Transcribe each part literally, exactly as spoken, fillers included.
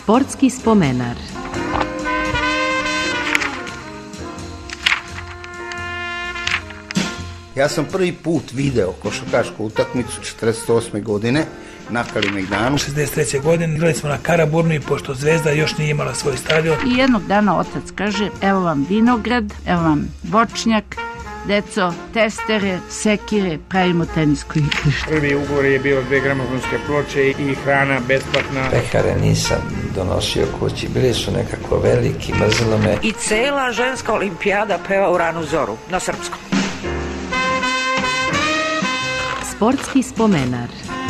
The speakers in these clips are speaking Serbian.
Sportski spomenar. Ja sam prvi put video košarkašku utakmicu četrdeset osme godine na Kalemegdanu. šezdeset treće godine igrali smo na Karaburmi, pošto Zvezda još nije imala svoj stadion. I jednog dana otac kaže, evo vam vinograd, evo vam voćnjak, deco, testere, sekire, pravimo tenisko igrište. Prvi ugovor je bio dve gramofonske ploče i hrana besplatna. Pehare nisam donosio kući, bili su nekako veliki, mrzilo me. I cela ženska olimpijada peva u ranu zoru, na srpskom. Sportski spomenar.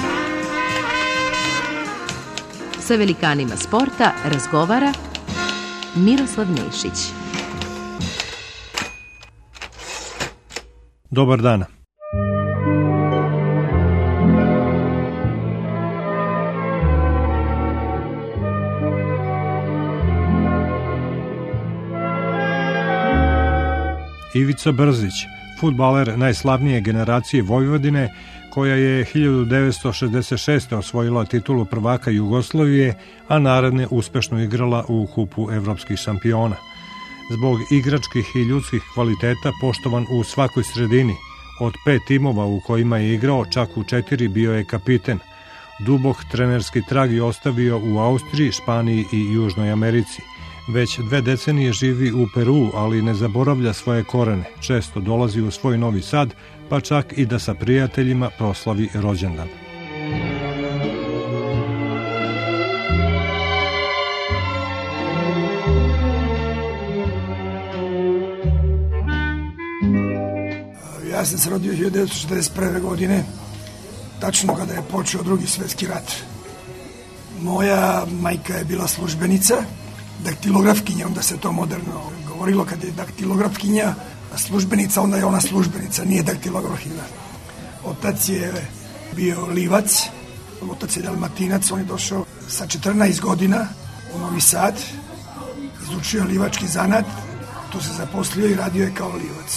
Sa velikanima sporta razgovara Miroslav Nešić. Dobar dan. Ivica Brzić, fudbaler najslavnije generacije Vojvodine, koja je hiljadu devetsto šezdeset šeste. osvojila titulu prvaka Jugoslavije, a naredne uspešno igrala u kupu evropskih šampiona. Zbog igračkih i ljudskih kvaliteta poštovan u svakoj sredini. Od pet timova u kojima je igrao, čak u četiri bio je kapiten. Dubok trenerski trag je ostavio u Austriji, Španiji i Južnoj Americi. Već dve decenije živi u Peru, ali ne zaboravlja svoje korene. Često dolazi u svoj Novi Sad, pa čak i da sa prijateljima proslavi rođendan. Ja sam se rodio hiljadu devetsto četrdeset prve. godine, tačno kada je počeo drugi svjetski rat. Moja majka je bila službenica, daktilografkinja, onda se to moderno govorilo, kad je daktilografkinja službenica, onda je ona službenica, nije daktilografkinja. Otac je bio livac, otac je dalmatinac, on je došao sa četrnaest godina u Novi Sad, izučio livački zanat, tu se zaposlio i radio je kao livac.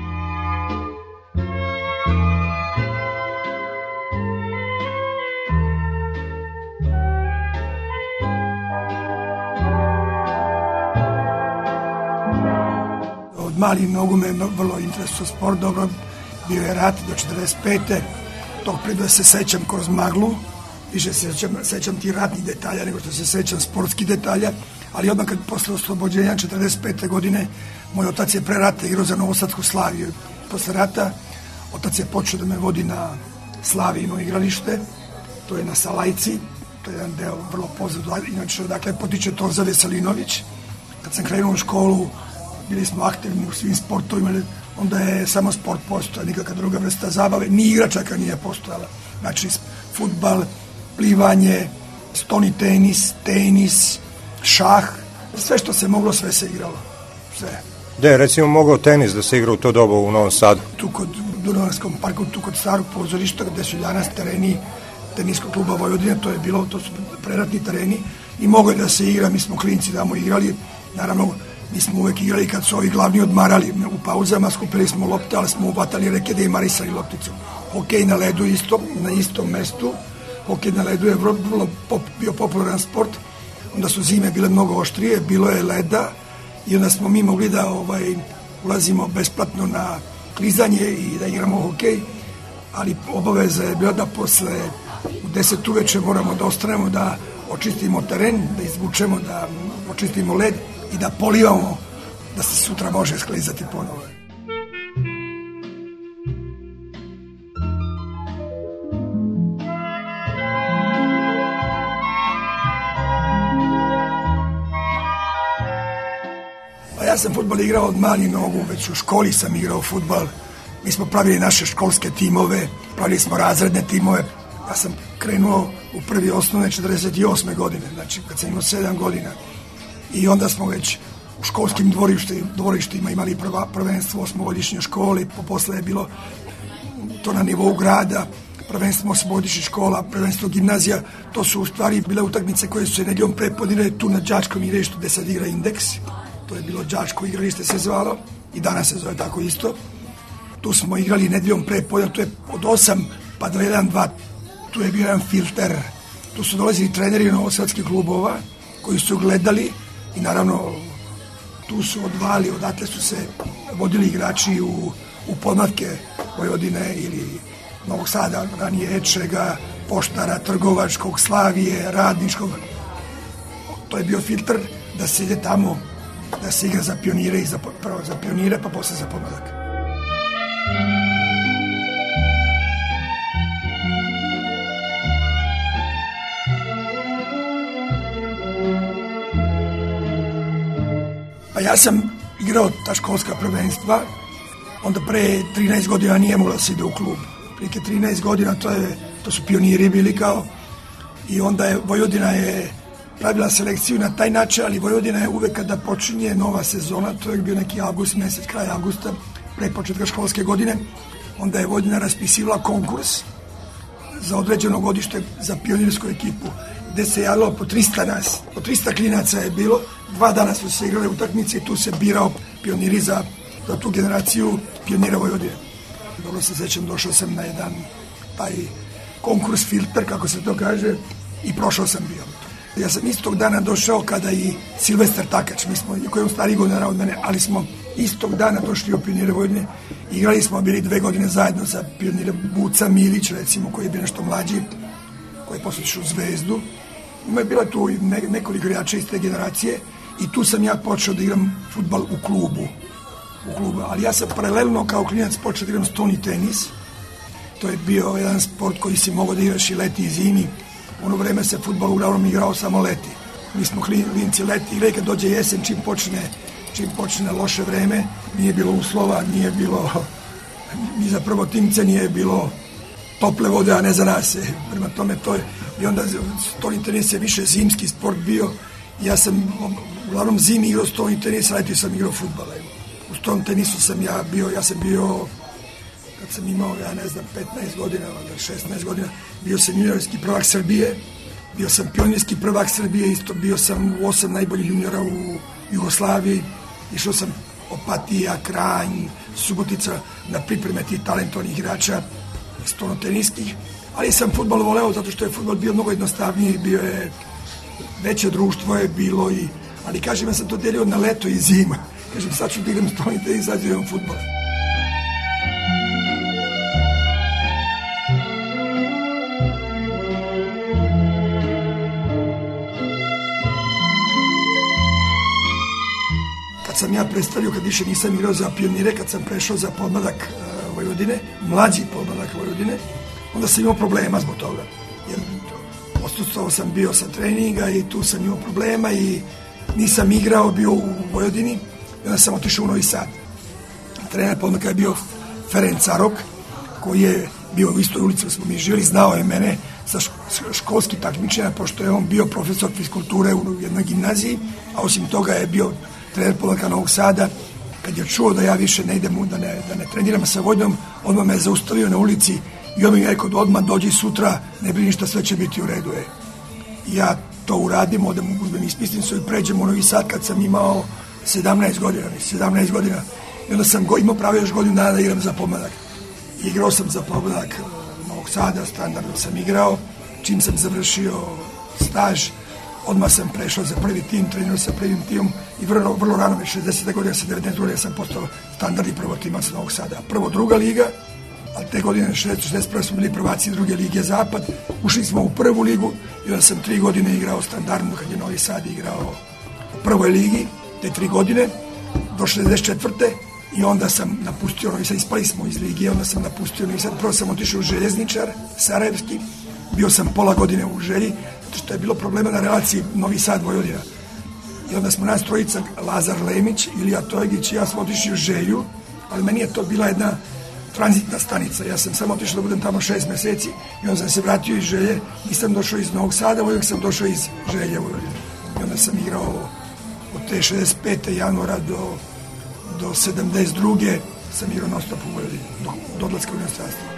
Mali nogu me vrlo interesuo sport, dobro, bio je rat do četrdeset pete. Tog preda se sećam kroz maglu, više se sećam, sećam ti ratnih detalja nego što se sećam sportskih detalja, ali odmah kad posle oslobođenja četrdeset pete. godine moj otac je pre rata igrao za Novosadsku Slaviju. Posle rata otac je počeo da me vodi na Slavijino igralište, to je na Salajci, to je jedan deo vrlo poznat, inače odakle potiče Torza Veselinović. Kad sam krenuo u školu, bili smo aktivni u svim sportovima, onda je samo sport postojao, nikakva druga vrsta zabave, ni igračaka nije postojala. Znači, fudbal, plivanje, stoni tenis, tenis, šah, sve što se moglo, sve se igralo. Sve. Da je, recimo, mogao tenis da se igra u to doba u Novom Sadu? Tu kod Dunavarskom parku, tu kod starog pozorišta, gde su danas tereni teniskog kluba Vojvodine, to je bilo, to su preratni tereni i mogo je da se igra, mi smo klinci tamo igrali, naravno, mi smo uvek igrali kad su ovi glavni odmarali u pauzama, skupili smo lopte, ali smo uvatali rekede i marisali lopticu. Hokej na ledu isto, na istom mestu. Hokej na ledu je vrlo pop, bio popularan sport. Onda su zime bile mnogo oštrije, bilo je leda i onda smo mi mogli da ovaj, ulazimo besplatno na klizanje i da igramo hokej, ali obaveza je bila da posle u deset uveče moramo da ostanemo, da očistimo teren, da izvučemo, da očistimo led i da polivamo, da se sutra može sklizati ponovo. A ja sam fudbal igrao od malih nogu, već u školi sam igrao fudbal. Mi smo pravili naše školske timove, pravili smo razredne timove. Ja sam krenuo u prvi osnovne četrdeset osme. godine, znači kad sam imao sedam godina. I onda smo već u školskim dvorištima, dvorištima imali prva, prvenstvo osmogodišnje škole, posle je bilo to na nivou grada, prvenstvo osmogodišnjih škola, prvenstvo gimnazija, to su u stvari bile utakmice koje su se nedeljom prepodine tu na đačkom igralištu gde sad igra Indeks, to je bilo đačko igralište se zvalo i danas se zove tako isto. Tu smo igrali nedeljom prepodne, to je od osam pa do jedan dva, tu je bio jedan filter, tu su dolazili treneri novosadskih klubova, koji su gledali i naravno tu su odvali, odatle su se vodili igrači u, u podmlatke Vojvodine ili Novog Sada, ranije Ečega, Poštara, Trgovačkog, Slavije, Radničkog. To je bio filtr da se ide tamo, da se igra za pionire i za, prvo za pionire, pa posle za podmladak. Pa ja sam igrao ta školska prvenstva, onda pre trinaest godina nije mogla se ide u klub. Prije trinaest godina to, je, to su pioniri bili kao i onda je Vojvodina je pravila selekciju na taj način, ali Vojvodina je uvek kada počinje nova sezona, to je bio neki avgust, mesec, kraj avgusta, pre početka školske godine, onda je Vojvodina raspisivala konkurs za određeno godište za pionirsku ekipu, gde se javilo po trista nas, po trista klinaca je bilo, dva dana su se igrale utakmice i tu se birao pioniri za, za tu generaciju pionira Vojvodine. Dobro se sećam, došao sam na jedan taj konkurs filter, kako se to kaže, i prošao sam bio. Ja sam istog dana došao kada i Silvestar Takač, mi smo, koji je on stariji godina od mene, ali smo istog dana došli u pionire Vojvodine. Igrali smo, bili dve godine zajedno za pionire Buca Milić, recimo, koji je bio nešto mlađi, koji je posle išao u Zvezdu. Ima je bila tu ne, nekoliko igrača iz te generacije i tu sam ja počeo da igram fudbal u klubu. U klubu. Ali ja sam paralelno kao klinac počeo da igram stoni tenis. To je bio jedan sport koji si mogao da igraš i leti i zimi. U ono vreme se fudbal uglavnom igrao samo leti. Mi smo klinci leti igrali, kad dođe jesen, čim počne, čim počne loše vreme, nije bilo uslova, nije bilo, ni za prvo timce nije bilo tople vode, a ne za nas. Prema tome to je, i onda stoni tenis je više zimski sport bio. Ja sam uglavnom zimi igrao stoni tenis, a leti sam igrao fudbala. U stoni tenisu sam ja bio, ja sam bio, kad sam imao, ja ne znam, petnaest godina, šesnaest godina, bio sam juniorski prvak Srbije, bio sam pionirski prvak Srbije, isto bio sam u osam najboljih juniora u Jugoslaviji, išao sam Opatija, Kranj, Subotica na pripreme tih talentovnih igrača stonoteniskih, ali sam fudbal voleo zato što je fudbal bio mnogo jednostavniji, bio je veće društvo je bilo, i, ali kažem, ja sam to delio na leto i zima. Kažem, sad ću da igram stoni tenis, sad ću da igram fudbal. Kad sam ja predstavio, kad više nisam igrao za pionire, kad sam prešao za podmladak uh, Vojvodine, mlađi podmladak Vojvodine, onda sam imao problema zbog toga. Jer odsustvovao sam bio sa treninga i tu sam imao problema i nisam igrao, bio u Vojvodini i onda sam otišao u Novi Sad. Trener podmladaka je bio Ferenc Arok, koji je bio u istoj ulici, smo mi živjeli, znao je mene sa školskih takmičenja, pošto je on bio profesor fiskulture u jednoj gimnaziji, a osim toga je bio trener podmladaka Novog Sada. Kad je čuo da ja više ne idem, da ne, da ne treniram sa Vojvodinom, odmah me zaustavio na ulici i on mi je rekao, odmah dođi sutra, ne brini ništa, sve će biti u redu. Je. Ja to uradim, odem uzmem ispisnicu i pređem u Novi Sad kad sam imao sedamnaest godina, sedamnaest godina. I onda sam go, imao pravo još godinu dana da igram za podmladak. Igrao sam za podmladak Novog Sada, standardno sam igrao. Čim sam završio staž, odmah sam prešao za prvi tim, trenirao sa prvim timom i vrlo, vrlo rano, već šezdeset godina, sa devetnaest godina sam postao standardni prvo timac Novog Sada. Prvo druga liga, ali te godine šezdeset šezdeset prve smo bili prvaci druge lige Zapad, ušli smo u prvu ligu i onda sam tri godine igrao standardno kad je Novi Sad igrao u prvoj ligi, te tri godine, do šezdeset četvrte i onda sam napustio Novi Sad, ispali smo iz lige, onda sam napustio Novi Sad, prvo sam otišao u Željezničar, Sarajevski, bio sam pola godine u Želji, zato što je bilo problema na relaciji Novi Sad-Vojvodina. I onda smo nas trojica, Lazar Lemić, Ilija Tojgić i ja smo otišli u Želju, ali meni je to bila jedna tranzitna stanica. Ja sam samo otišao da budem tamo šest meseci i onda sam se vratio iz Želje, nisam došao iz Novog Sada, uvijek sam došao iz Želje Vojvodine. I onda sam igrao od te šezdeset pete januara do, do sedamdeset druge sam igrao non stop u Vojvodini, do, do odlaska u inostranstvo.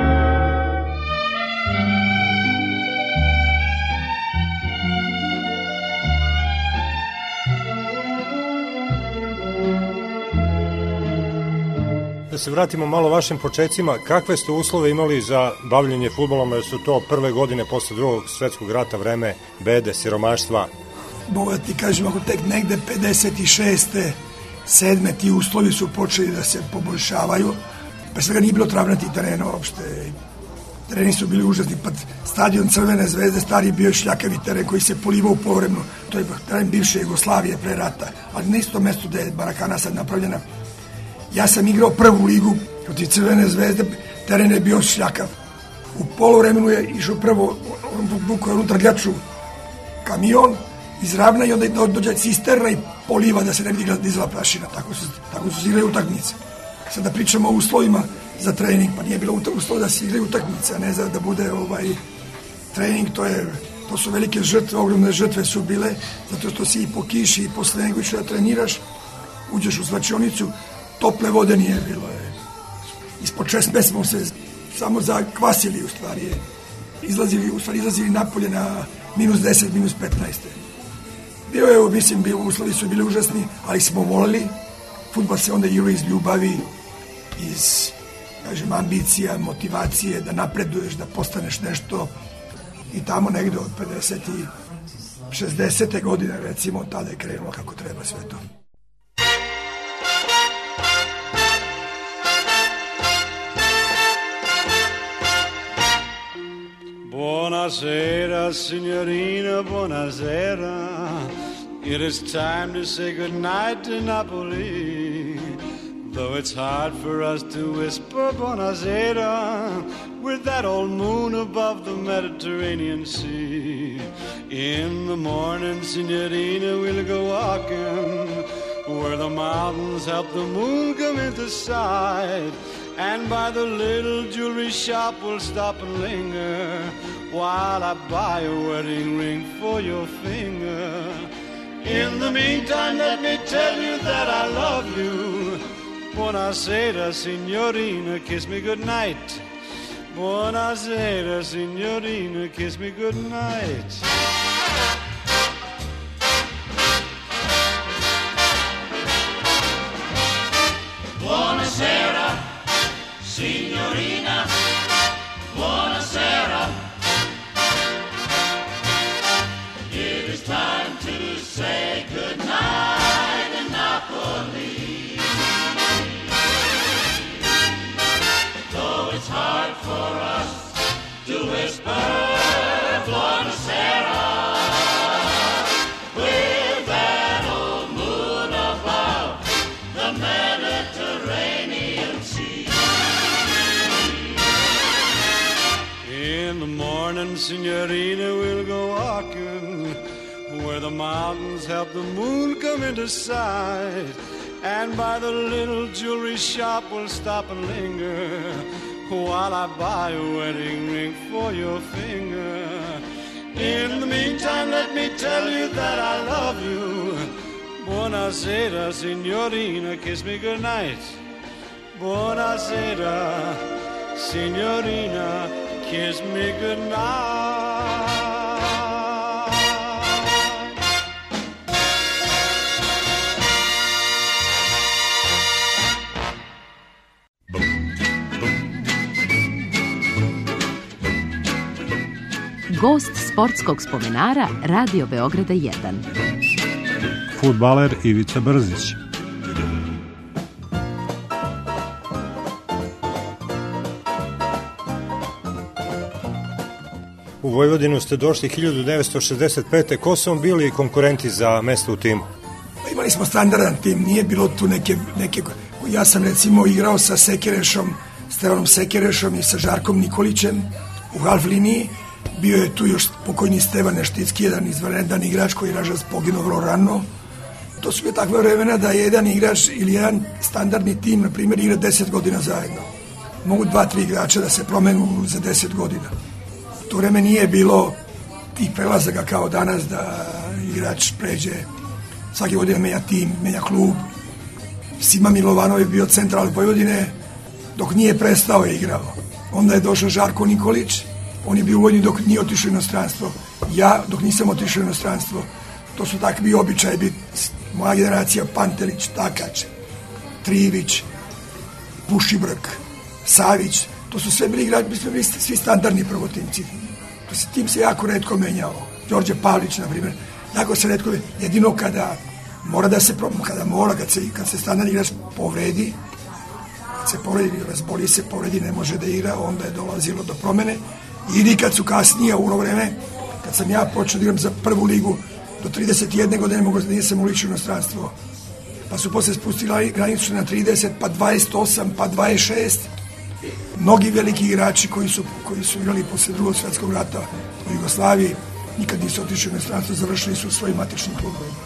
Da se vratimo malo vašim početcima, kakve ste uslove imali za bavljenje fudbalom, jer su to prve godine posle drugog svetskog rata, vreme bede, siromaštva? mogu da ti kažem, ako tek negde pedeset šeste sedme ti uslovi su počeli da se poboljšavaju. Pre svega nije bilo travnatih terena uopšte. Tereni su bili užasni, pa stadion Crvene zvezde stari bio je šljakavi teren koji se polivao u povremenu. To je teren bivše Jugoslavije pre rata, ali na isto mesto gde je Barakana sad napravljena. Ja sam igrao prvu ligu protiv Crvene zvezde, teren je bio šljakav. U poluvremenu je išao prvo, vukao je unutra gljaču kamion, izravna i onda dođe cisterna i poliva da se ne bi dizala prašina. Tako su, tako su se igrali utakmice. Sada pričamo o uslovima za trening, pa nije bilo uslov da se igraju utakmice, a ne za da bude ovaj trening, to je to su velike žrtve, ogromne žrtve su bile, zato što si i po kiši i posle nego što da treniraš, uđeš u slačionicu, tople vode nije bilo. Je. Ispod šest mesta smo se samo zakvasili u stvari, izlazili, u stvari izlazili napolje na minus deset, minus petnaest. Bio je, mislim, bio, uslovi su bili užasni, ali smo voleli. Fudbal se onda igra iz ljubavi, iz, kažem, ambicija, motivacije, da napreduješ, da postaneš nešto. I tamo negde od pedeset i šezdesete godine, recimo, tada je krenulo kako treba sve to. Buonasera, signorina, buonasera. It is time to say goodnight to Napoli. Though it's hard for us to whisper buonasera with that old moon above the Mediterranean Sea. In the morning, signorina, we'll go walking where the mountains help the moon come into sight. And by the little jewelry shop we'll stop and linger while I buy a wedding ring for your finger. In the meantime, let me tell you that I love you. Buonasera, signorina, kiss me goodnight. Buonasera, signorina, kiss me goodnight. Buonasera, signorina, buonasera. It is time to say goodnight in Napoli. Though it's hard for us to whisper buonasera with that old moon above the Mediterranean Sea. In the morning, signorina, we'll go walking where the mountains help the moon come into sight. And by the little jewelry shop we'll stop and linger while I buy a wedding ring for your finger. In the meantime, let me tell you that I love you. Buonasera, signorina, kiss me goodnight. Buonasera, signorina, kiss me goodnight. Gost sportskog spomenara Radio Beograda jedan. Fudbaler Ivica Brzić. U Vojvodinu ste došli hiljadu devetsto šezdeset pete. Ko su vam bili konkurenti za mesto u timu? Imali smo standardan tim, nije bilo tu neke, neke... Ja sam recimo igrao sa Sekerešom, Stevanom Sekerešom i sa Žarkom Nikolićem u half liniji. Bio je tu još pokojni Stevan Nešticki, jedan izvanredan igrač koji je nažalost poginuo vrlo rano. To su bile takve vremena da jedan igrač ili jedan standardni tim, na primjer, igra deset godina zajedno. Mogu dva, tri igrača da se promenu za deset godina. U to vreme nije bilo tih prelazaka kao danas da igrač pređe, svake godine menja tim, menja klub. Sima Milovanov je bio central Vojvodine, dok nije prestao je igrao. Onda je došao Žarko Nikolić, on je bio u Vojvodini dok nije otišao u inostranstvo. Ja dok nisam otišao u inostranstvo. To su takvi običaji, bit, moja generacija, Pantelić, Takač, Trivić, Pušibrk, Savić, to su sve bili igrači, bili svi standardni prvotimci. To se tim se jako retko menjao. Đorđe Pavlić, na primjer. Tako se retko, jedino kada mora da se, kada mora, kad se, kad se standard igrač povredi, kad se povredi, razboli se, povredi, ne može da igra, onda je dolazilo do promene. Ili kad su kasnije, u ono vreme, kad sam ja počeo da igram za prvu ligu, do trideset jedne godine mogu da nisam uličio inostranstvo. Pa su posle spustili granicu na trideset, pa dvadeset osam, pa dvadeset šest. Mnogi veliki igrači koji su, koji su igrali posle drugog svjetskog rata u Jugoslaviji nikad nisu otišli u inostranstvo, završili su u svojim matičnim klubovima.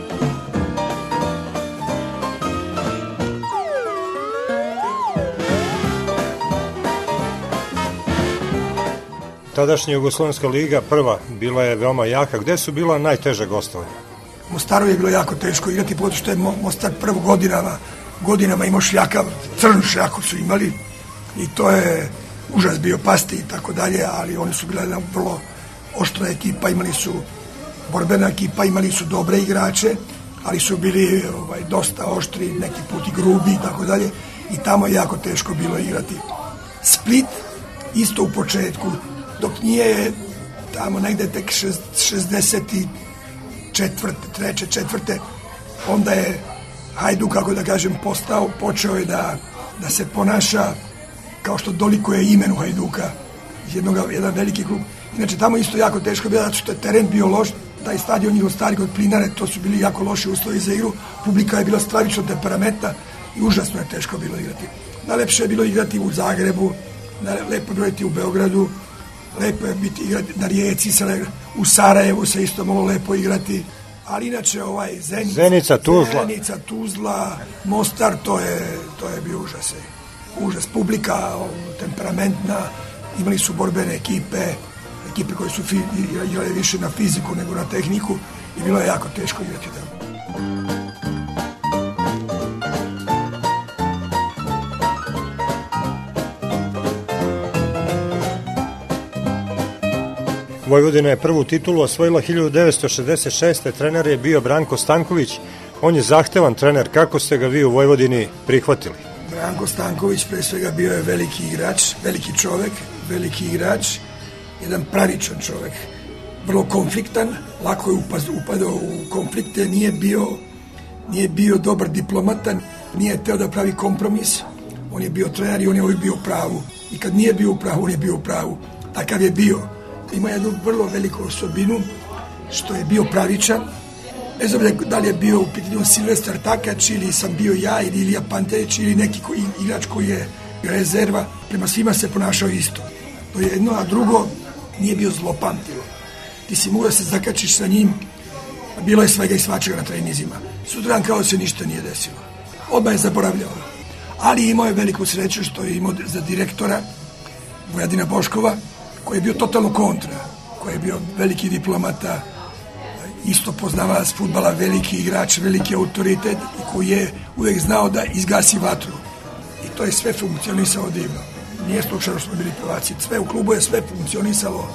Tadašnja Jugoslovenska liga, prva, bila je veoma jaka. Gde su bila najteža gostovanja? Mostaru je bilo jako teško igrati, zato što je Mostar prvo godinama, godinama imao šljakav, crnu šljaku su imali i to je užas bio pasti i tako dalje, ali oni su bila jedna vrlo oštra ekipa, imali su borbena ekipa, imali su dobre igrače, ali su bili ovaj, dosta oštri, neki put i grubi i tako dalje i tamo je jako teško bilo igrati. Split, isto u početku, dok nije tamo negde tek šezdeset četvrte, treće, četvrte, onda je Hajduk, kako da kažem, postao, počeo je da, da se ponaša kao što dolikuje imenu Hajduka, jednog, jedan veliki klub. Inače, tamo isto jako teško bilo, zato što je teren bio loš, taj stadion njihov stari kod Plinare, to su bili jako loši uslovi za igru, publika je bila stravično temperamentna i užasno je teško bilo igrati. Najlepše je bilo igrati u Zagrebu, lepo je bilo igrati u Beogradu, lepo je biti igrati na Rijeci, u Sarajevu se isto moglo lepo igrati, ali inače ovaj Zenica, Zenica, Tuzla, Zenica, Tuzla, Mostar, to je, to je bio užas. Užas, publika, temperamentna, imali su borbene ekipe, ekipe koje su igrale više na fiziku nego na tehniku i bilo je jako teško igrati tamo. Vojvodina je prvu titulu osvojila hiljadu devetsto šezdeset šeste. Trener je bio Branko Stanković. On je zahtevan trener. Kako ste ga vi u Vojvodini prihvatili? Branko Stanković pre svega bio je veliki igrač, veliki čovek, veliki igrač, jedan pravičan čovek, vrlo konfliktan, lako je upadao u konflikte, nije bio, nije bio dobar diplomatan, nije teo da pravi kompromis, on je bio trener i on je uvijek bio u pravu. I kad nije bio u pravu, on je bio u pravu. Takav je bio. Ima jednu vrlo veliku osobinu, što je bio pravičan, bez obzira da li je bio u pitanju Silvestar Takač ili sam bio ja ili Ilija Pantelić ili neki koji, igrač koji je rezerva, prema svima se ponašao isto. To je jedno, a drugo, nije bio zlopamtilo. Ti si mogao da se zakačiš sa njim, a bilo je svega i svačega na trenizima. Sutradan kao se ništa nije desilo. Odmah je zaboravljao. Ali imao je veliku sreću što je imao za direktora Vojadina Boškova, koji je bio totalno kontra, koji je bio veliki diplomata, isto poznavalac fudbala, veliki igrač, veliki autoritet i koji je uvek znao da izgasi vatru. I to je sve funkcionisalo divno. Nije slučajno što smo bili prvaci. Sve u klubu je sve funkcionisalo.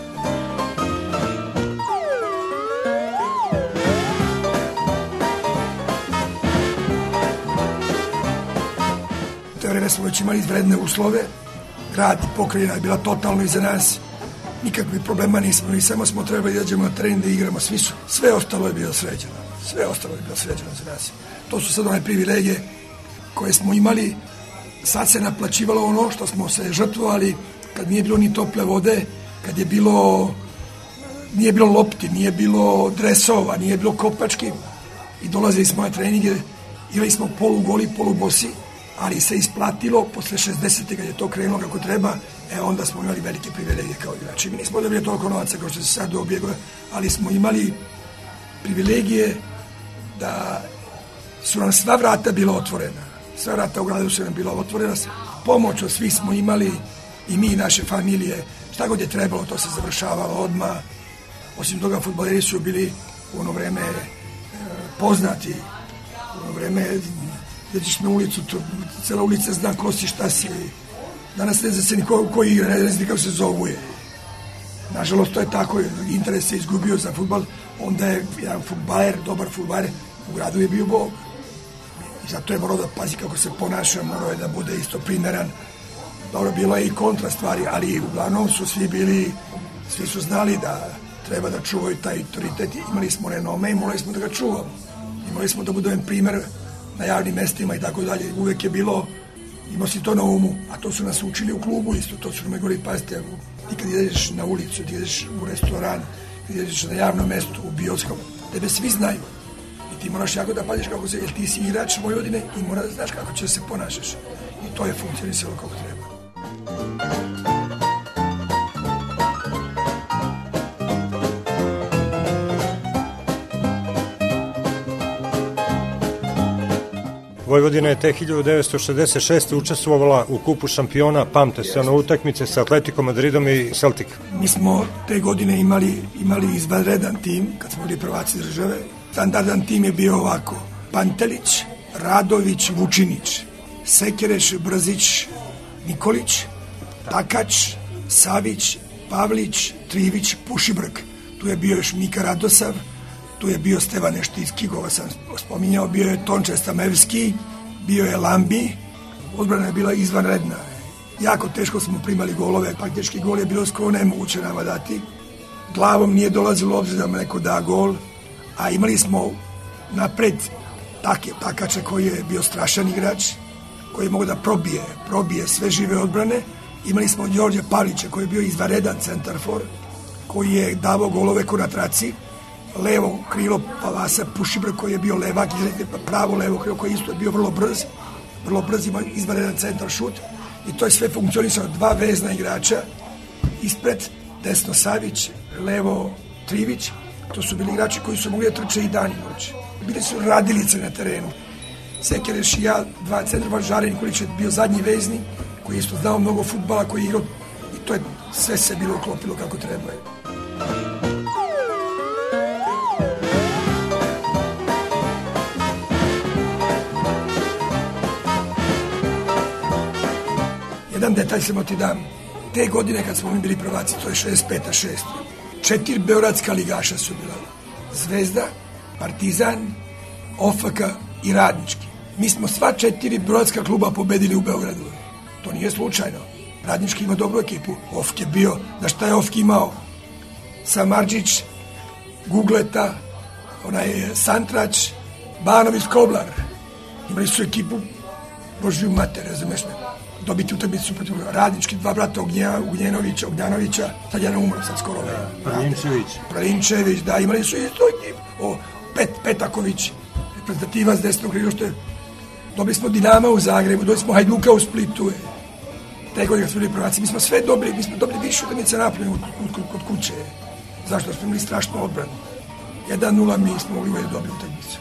U te vreme smo već imali izvredne uslove. Grad i pokrajina je bila totalno iza nas. Nikakvih problema nismo, ni samo smo trebali da izađemo na trening da igramo, svi su, sve ostalo je bilo sređeno. Sve ostalo je bilo sređeno za nas. To su sad one privilegije koje smo imali. Sad se naplaćivalo ono što smo se žrtvovali kad nije bilo ni tople vode, kad je bilo, nije bilo lopti, nije bilo dresova, nije bilo kopački. I dolazili smo na treninge, igrali smo polugoli, polubosi, ali se isplatilo posle šezdesetih kad je to krenulo kako treba, e onda smo imali velike privilegije kao igrači. Mi nismo dobili toliko novaca kao što se sad dobije, ali smo imali privilegije da su nam sva vrata bila otvorena. Sva vrata u gradu su nam bila otvorena. Pomoć od svih smo imali i mi i naše familije. Šta god je trebalo, to se završavalo odmah. Osim toga, fudbaleri su bili u ono vreme poznati. U ono vreme ideš na ulicu, to, cela ulica zna ko si, šta si. Danas ne zna se niko koji igra, ne zna kako se zovuje. Nažalost, to je tako, interes se izgubio za fudbal, onda je jedan fudbaler, dobar fudbaler, u gradu je bio Bog. I zato je morao da pazi kako se ponaša, morao je da bude isto primeran. Dobro, bilo je i kontra stvari, ali uglavnom su svi bili, svi su znali da treba da čuvaju taj autoritet. Imali smo renome i morali smo da ga čuvamo. Imali smo da budemo primer na javnim mestima i tako dalje. Uvek je bilo, imao si to na umu, a to su nas učili u klubu isto, to su nam govorili, pazite, ti kad ideš na ulicu, ti ideš u restoran, kad ideš na javnom mestu, u bioskop, tebe svi znaju. I ti moraš jako da paziš kako se, jer ti si igrač Vojvodine i moraš da znaš kako će se ponašaš. I to je funkcionisalo kako treba. Vojvodina je te hiljadu devetsto šezdeset šeste. učestvovala u kupu šampiona, pamte se na utakmice sa Atletico Madridom i Celtic. Mi smo te godine imali, imali izvanredan tim, kad smo bili prvaci države. Standardan tim je bio ovako: Pantelić, Radović, Vučinić, Sekereš, Brzić, Nikolić, Takač, Savić, Pavlić, Trivić, Pušibrk. Tu je bio još Mika Radosav, tu je bio Stevan Štitski, koga sam spominjao, bio je Tonče Stamevski, bio je Lambi. Odbrana je bila izvanredna. Jako teško smo primali golove, praktički gol je bilo skoro nemoguće nama dati. Glavom nije dolazilo obzir da neko da gol, a imali smo napred take, Takača koji je bio strašan igrač, koji je mogao da probije, probije sve žive odbrane. Imali smo Đorđe Pavlića koji je bio izvanredan centarfor, koji je davao golove ko na traci. Levo krilo Pavasa Pušibrk koji je bio levak, pravo levo krilo koji isto je bio vrlo brz, vrlo brz, ima izvanredan centar šut i to je sve funkcionisalo. Dva vezna igrača, ispred desno Savić, levo Trivić, to su bili igrači koji su mogli da trče i dan i noć. Bili su radilice na terenu. Sekereš i ja, dva centrova, Žare Nikolić je bio zadnji vezni, koji isto znao mnogo fudbala, koji je igrao i to je sve se bilo uklopilo kako treba. Jedan detalj samo ti dam. Te godine kad smo mi bili prvaci, to je šezdeset peta šesta. Četiri beogradska ligaša su bila. Zvezda, Partizan, O F K i Radnički. Mi smo sva četiri beogradska kluba pobedili u Beogradu. To nije slučajno. Radnički ima dobru ekipu. O F K je bio, da šta je O F K imao? Samardžić, Gugleta, onaj Santrač, Banović, Koblar. Imali su ekipu Božju mater, razumeš me? Dobiti utakmicu protiv Radnički, dva brata Ognjenovića, Ognjanovića, sad je na umro, sad skoro ovaj. Pralinčević. Pralinčević, da, imali su isto ekip. O, Pet, Petaković, reprezentativac desnog krila, što je... Dobili smo Dinama u Zagrebu, dobili smo Hajduka u Splitu. Je. Te godine smo bili prvaci, mi smo sve dobili, mi smo dobili više utakmice napravljene kod kuće. Zašto? Smo imali strašnu odbranu. jedan nula mi smo mogli uvijek dobiti utakmicu.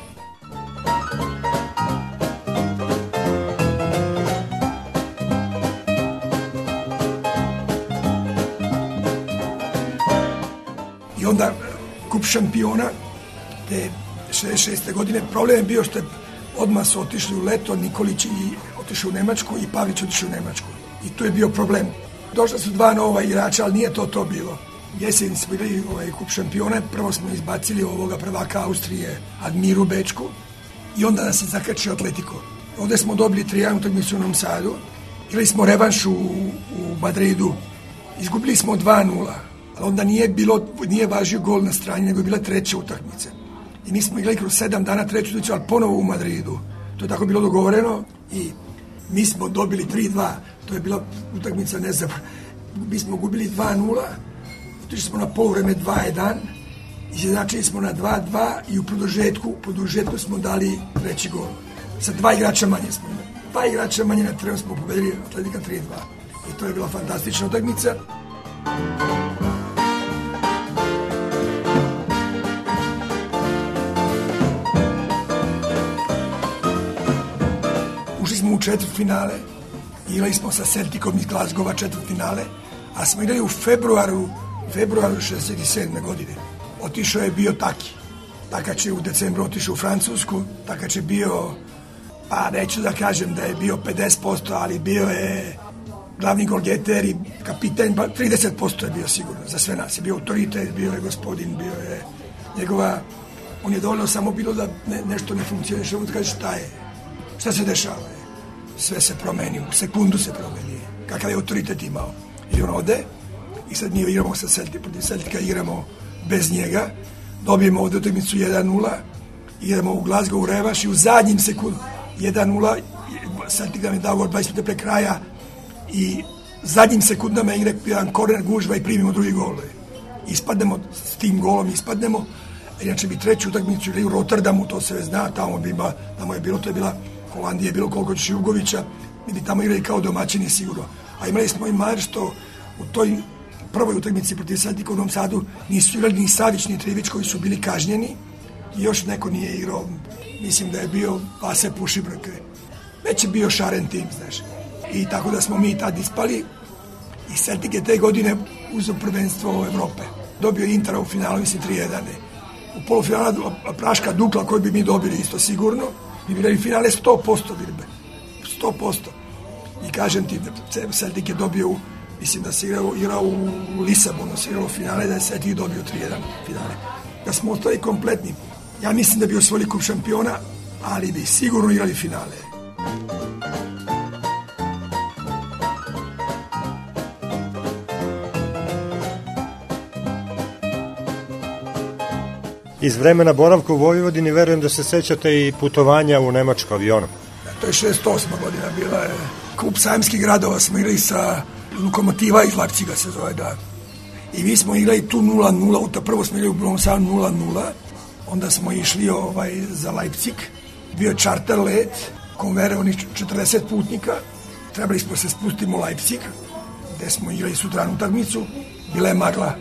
I onda kup šampiona te šezdeset šeste godine, problem je bio što je odmah su otišli u leto, Nikolić i otišao u Nemačku i Pavlić otišao u Nemačku. I to je bio problem. Došla su dva nova igrača, ali nije to to bilo. Jesen smo bili ovaj kup šampiona, prvo smo izbacili ovoga prvaka Austrije, Admiru Bečku, i onda nas je zakačio Atletico. Ovde smo dobili tri jedan utakmicu u Novom Sadu, igrali smo revanš u, u Madridu, izgubili smo dva nula. Ali onda nije, bilo, nije važio gol na strani, nego je bila treća utakmica. I mi smo igrali kroz sedam dana treću utakmicu, ali ponovo u Madridu. To je tako bilo dogovoreno i mi smo dobili tri dva. To je bila utakmica, ne znam, mi smo gubili dva nula, otišli smo na poluvreme dva jedan, izjednačili smo na dva dva i u produžetku, u produžetku smo dali treći gol. Sa dva igrača manje smo imali. Dva igrača manje na terenu smo pobedili Atletika tri dva. I to je bila fantastična utakmica. Ušli smo u četvrtfinale, igrali smo sa Celticom iz Glasgowa četvrtfinale, a smo igrali u februaru, februaru šezdeset sedme godine. Otišao je bio Taki. Takač je u decembru otišao u Francusku, Takač je bio, pa neću da kažem da je bio pedeset posto, ali bio je glavni golgeter i kapitan, trideset posto je bio sigurno za sve nas. Je bio autoritet, bio je gospodin, bio je njegova, on je dovoljno samo bilo da ne, nešto ne funkcioniše, on kaže šta je, šta se dešava. Sve se promeni, u sekundu se promeni, kakav je autoritet imao. I on ode, i sad mi igramo sa Celtic, protiv Celtica igramo bez njega. Dobijemo ovdje utakmicu jedan nula, idemo u Glasgow u revanš i u zadnjim sekundu jedan nula, Celtic nam je dao gol dvadeset minuta pre kraja i zadnjim sekundama igre jedan korner gužva i primimo drugi gol. Ispadnemo s tim golom, ispadnemo. Inače bi treću utakmicu ili u Rotterdamu, to se zna, tamo, bi ba, tamo je bilo, to je bila Holandija, je bilo koliko će Jugovića, mi bi tamo igrali kao domaćini sigurno. A imali smo i mar što u toj prvoj utakmici protiv Celtica u Novom Sadu nisu igrali ni Savić ni Trivić koji su bili kažnjeni i još neko nije igrao, mislim da je bio Vase Pušibrk, već je bio šaren tim, znaš. I tako da smo mi tad ispali i Celtic je te godine uzeo prvenstvo Evrope. Dobio Intera u finalu, mislim tri jedan. U polufinalu Praška Dukla koju bi mi dobili isto sigurno, mi bi igrali finale sto posto birbe, sto posto. I kažem ti, Celtic je dobio, mislim da se igrao, igrao u Lisabonu, se igrao u finale, da je Celtic dobio tri jedan finale. Da smo ostali kompletni. Ja mislim da bi osvojili kup šampiona, ali bi sigurno igrali finale. Iz vremena boravka u Vojvodini verujem da se sećate i putovanja u Nemačku avionom. To je šezdeset osma godina, bila je kup sajamskih gradova, smo igrali sa Lokomotiva iz Leipziga se zove, da. I mi smo igrali tu nula nula, prvo smo igrali u Novom Sadu nula nula, onda smo išli ovaj, za Leipzig, bio je čarter let, konvere onih četrdeset putnika, trebali smo se spustiti u Leipzig, gde smo igrali sutradan utakmicu, bila je magla.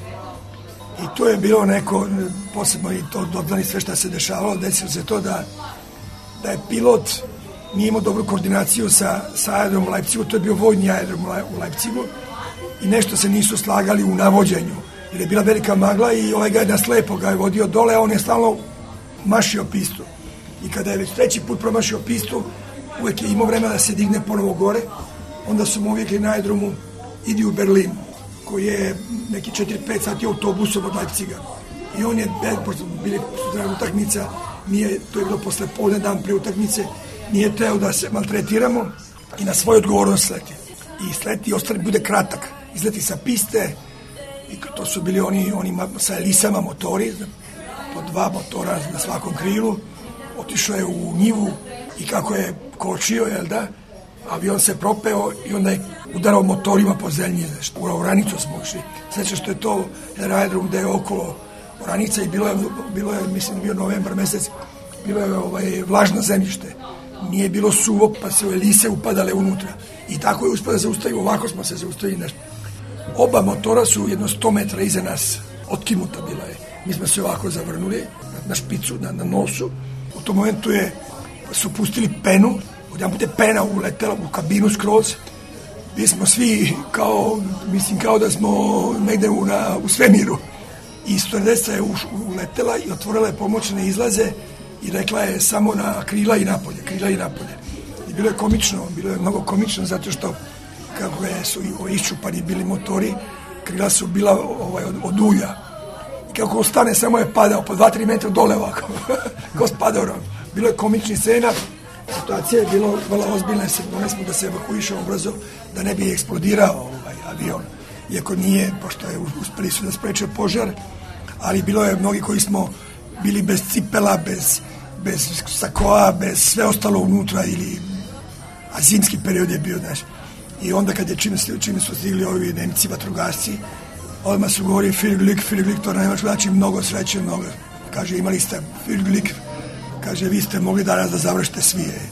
I to je bilo neko, posebno i to doznali sve šta se dešavalo, desilo se to da, da je pilot nije imao dobru koordinaciju sa, sa aerodrom u Leipzigu, to je bio vojni aerodrom u Leipzigu i nešto se nisu slagali u navođenju, jer je bila velika magla i ovaj ga je naslepo ga je vodio dole, a on je stalno mašio pistu. I kada je već treći put promašio pistu, uvek je imao vremena da se digne ponovo gore, onda su mu uvijekli na aerodromu, idi u Berlin, koji je neki četiri pet sati autobusom od Leipziga. I on je, pošto bili sutradan utakmica, nije, to je bilo posle podne dan pre utakmice, nije teo da se maltretiramo i na svoju odgovornost sleti. I sleti i ostane, bude kratak. Izleti sa piste i to su bili oni, oni sa elisama motori, po dva motora na svakom krilu. Otišao je u njivu i kako je kočio, jel da, avion se propeo i onda je udarao motorima po zemlji, u Oranicu smo ušli. Sveća što je to aerodrom gde je okolo Oranica i bilo je, bilo je mislim, bio novembar mesec, bilo je ovaj, vlažno zemljište. Nije bilo suvo, pa se u elise upadale unutra. I tako je uspio da zaustavi, ovako smo se zaustavili nešto. Oba motora su jedno sto metara iza nas, otkinuta bila je. Mi smo se ovako zavrnuli na špicu, na, na nosu. U tom momentu je, su pustili penu, odjedan put je pena uletela u kabinu skroz. Mi smo svi kao, mislim kao da smo negde u, na, u svemiru. I stewardesa je uletela i otvorila je pomoćne izlaze i rekla je samo na krila i napolje, krila i napolje. I bilo je komično, bilo je mnogo komično zato što kako je, su iščupani bili motori, krila su bila ovaj, od, od ulja. I kako ostane, samo je padao po dva tri metra dole ovako, kao spadao. Bilo je komični scena, situacija je bilo vrlo ozbiljna, mogli smo da se evakuišemo brzo, da ne bi eksplodirao ovaj avion. Iako nije, pošto je uspeli su da spreče požar, ali bilo je mnogi koji smo bili bez cipela, bez, bez sakoa, bez sve ostalo unutra, ili, a zimski period je bio, znaš. I onda kad je čim, čim su stigli ovi Nemci, vatrogasci, odmah su govorili viel Glück, viel Glück, to na nemačku znači mnogo sreće, mnogo. Kaže, imali ste viel Glück, kaže, vi ste mogli danas da završite svije.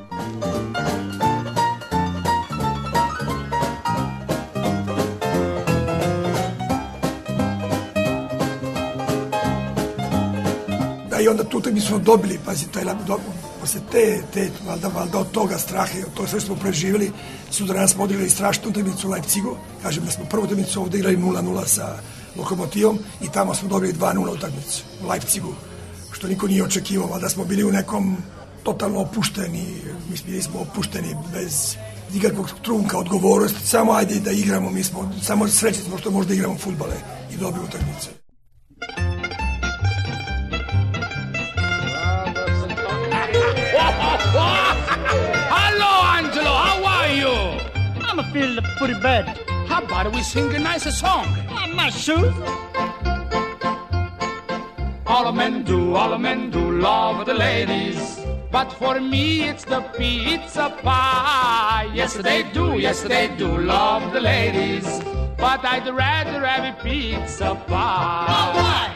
I onda tu mi smo dobili, pazi, taj do, posle te, te valjda, valjda od toga straha i od toga sve smo preživjeli, sutra nas smo odigrali strašnu utakmicu u Leipzigu, kažem da smo prvu utakmicu ovde igrali nula nula sa Lokomotivom i tamo smo dobili dva nula utakmicu u Leipzigu, što niko nije očekivao, valjda smo bili u nekom totalno opušteni, mi bili smo opušteni bez nikakvog trunka, odgovornosti, samo ajde da igramo, mi smo, samo srećni smo što možda igramo fudbale i dobili utakmice. Hello, Angelo. How are you? I'm feeling pretty bad. How about we sing a nice song? I'm not sure. All men do, all men do love the ladies. But for me it's the pizza pie. Yes they do, yes they do love the ladies. But I'd rather have a pizza pie. Oh, why?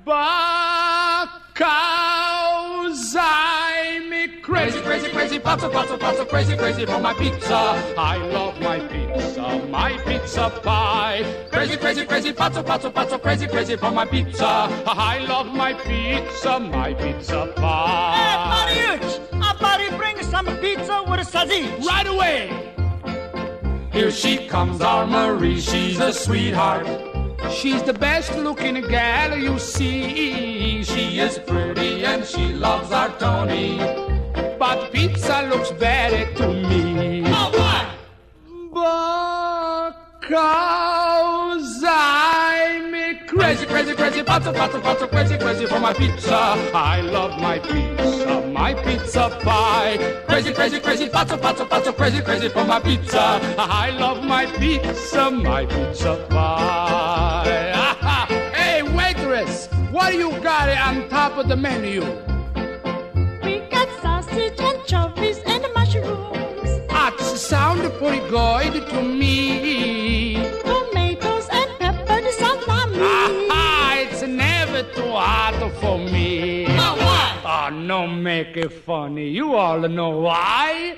Because I'm crazy, crazy, crazy, pazzo, pazzo, pazzo, crazy, crazy for my pizza. I love my pizza, my pizza pie. Crazy, crazy, crazy, pazzo, pazzo, pazzo, crazy, crazy for my pizza. I love my pizza, my pizza pie. Hey, Mariusz, I thought he'd bring us some pizza with a sausage. Right away. Here she comes, our Marie, she's a sweetheart. She's the best looking gal you see. She is pretty and she loves our Tony. But pizza looks better to me. Oh, why? Because I'm crazy, crazy, crazy, pazzo, pazzo, pazzo, crazy, crazy for my pizza. I love my pizza, my pizza pie. Crazy, crazy, crazy, pazzo, pazzo, pazzo, crazy, crazy for my pizza. I love my pizza, my pizza pie. Hey, waitress, what do you got on top of the menu? We got sausage and choppies and mushrooms. Ah, it sounds pretty good to me. Tomatoes and pepper salami. Ah, it's never too hard for me. Oh, why? Oh, no, make it funny. You all know why.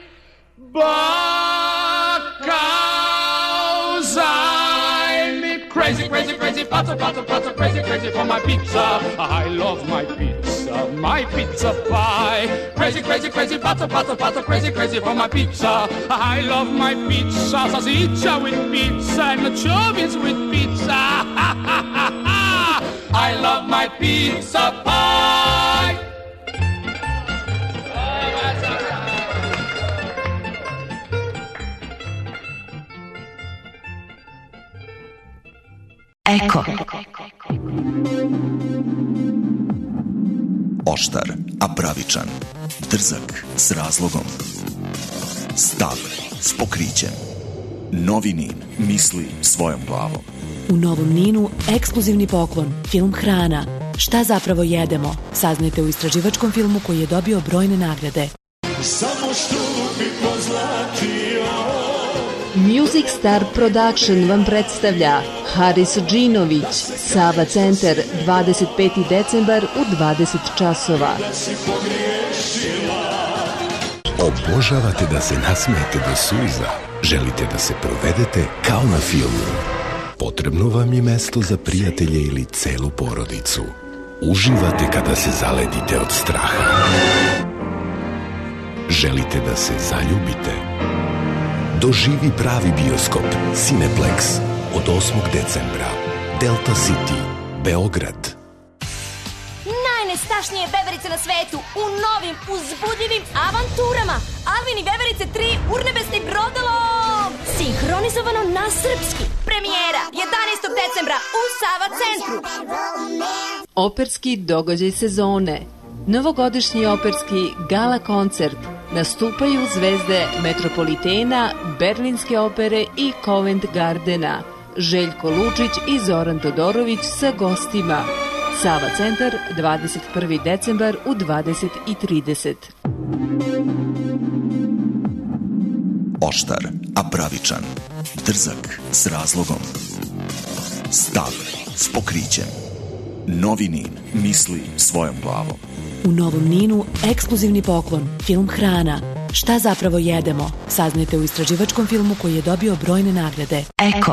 Because I'm crazy, crazy, crazy, pazzo, pazzo, pazzo, crazy, crazy for my pizza. I love my pizza, my pizza pie. Crazy, crazy, crazy, pazzo, pazzo, pazzo, crazy, crazy for my pizza. I love my pizza, salsiccia with pizza and anchovies with pizza. I love my pizza pie. Eko. Oštar, a pravičan. Drzak, s razlogom. Stav, s pokrićem. Novi Nin misli svojom glavom. U Novom Ninu ekskluzivni poklon, film Hrana. Šta zapravo jedemo? Saznajte u istraživačkom filmu koji je dobio brojne nagrade. Samo što bi pozlatio. Music Star Production vam predstavlja Haris Džinović, Sava Centar, dvadeset peti decembar u dvadeset časova. Obožavate da se nasmejete do suza? Želite da se provedete kao na filmu? Potrebno vam je mesto za prijatelje ili celu porodicu. Uživate kada se zaledite od straha. Želite da se zaljubite? Doživi pravi bioskop Cineplex od osmog decembra. Delta City, Beograd. Najnestašnije veverice na svetu u novim uzbudljivim avanturama. Alvin i veverice tri urnebesnim brodolom. Sinhronizovano na srpski. Premijera jedanaestog decembra u Sava Centru. Operski događaj sezone. Novogodišnji operski gala koncert. Nastupaju zvezde Metropolitena, Berlinske opere i Covent Gardena. Željko Lučić i Zoran Todorović sa gostima. Sava Centar, dvadeset prvi decembar u dvadeset i trideset. Oštar, a pravičan. Drzak, s razlogom. Stav, s pokrićem. Novi Nin misli svojom glavom. U Novom Ninu ekskluzivni poklon, film Hrana. Šta zapravo jedemo? Saznajte u istraživačkom filmu koji je dobio brojne nagrade. Eko.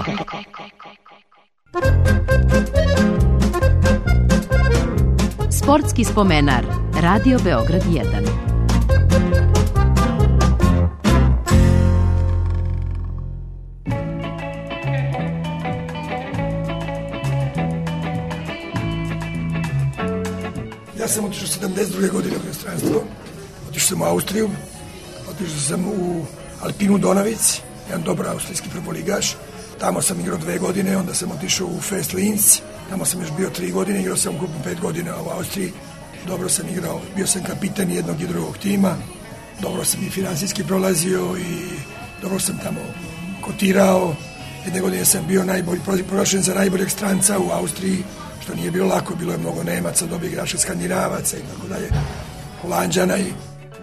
Sportski spomenar. Radio Beograd jedan. Ja sam otišao sedamdeset druge godine u inostranstvo. Otišao sam u Austriju, otišao sam u Alpinu Donavic, jedan dobar austrijski prvoligaš. Tamo sam igrao dve godine, onda sam otišao u Fest Linz, tamo sam još bio tri godine, igrao sam ukupno pet godina u Austriji. Dobro sam igrao, bio sam kapitan jednog i drugog tima, dobro sam i finansijski prolazio i dobro sam tamo kotirao. Jedne godine sam bio najbolji, proglašen za najboljeg stranca u Austriji, To nije bilo lako, bilo je mnogo Nemaca, dobri igrača, Skandinavaca i tako dalje, Holanđana i...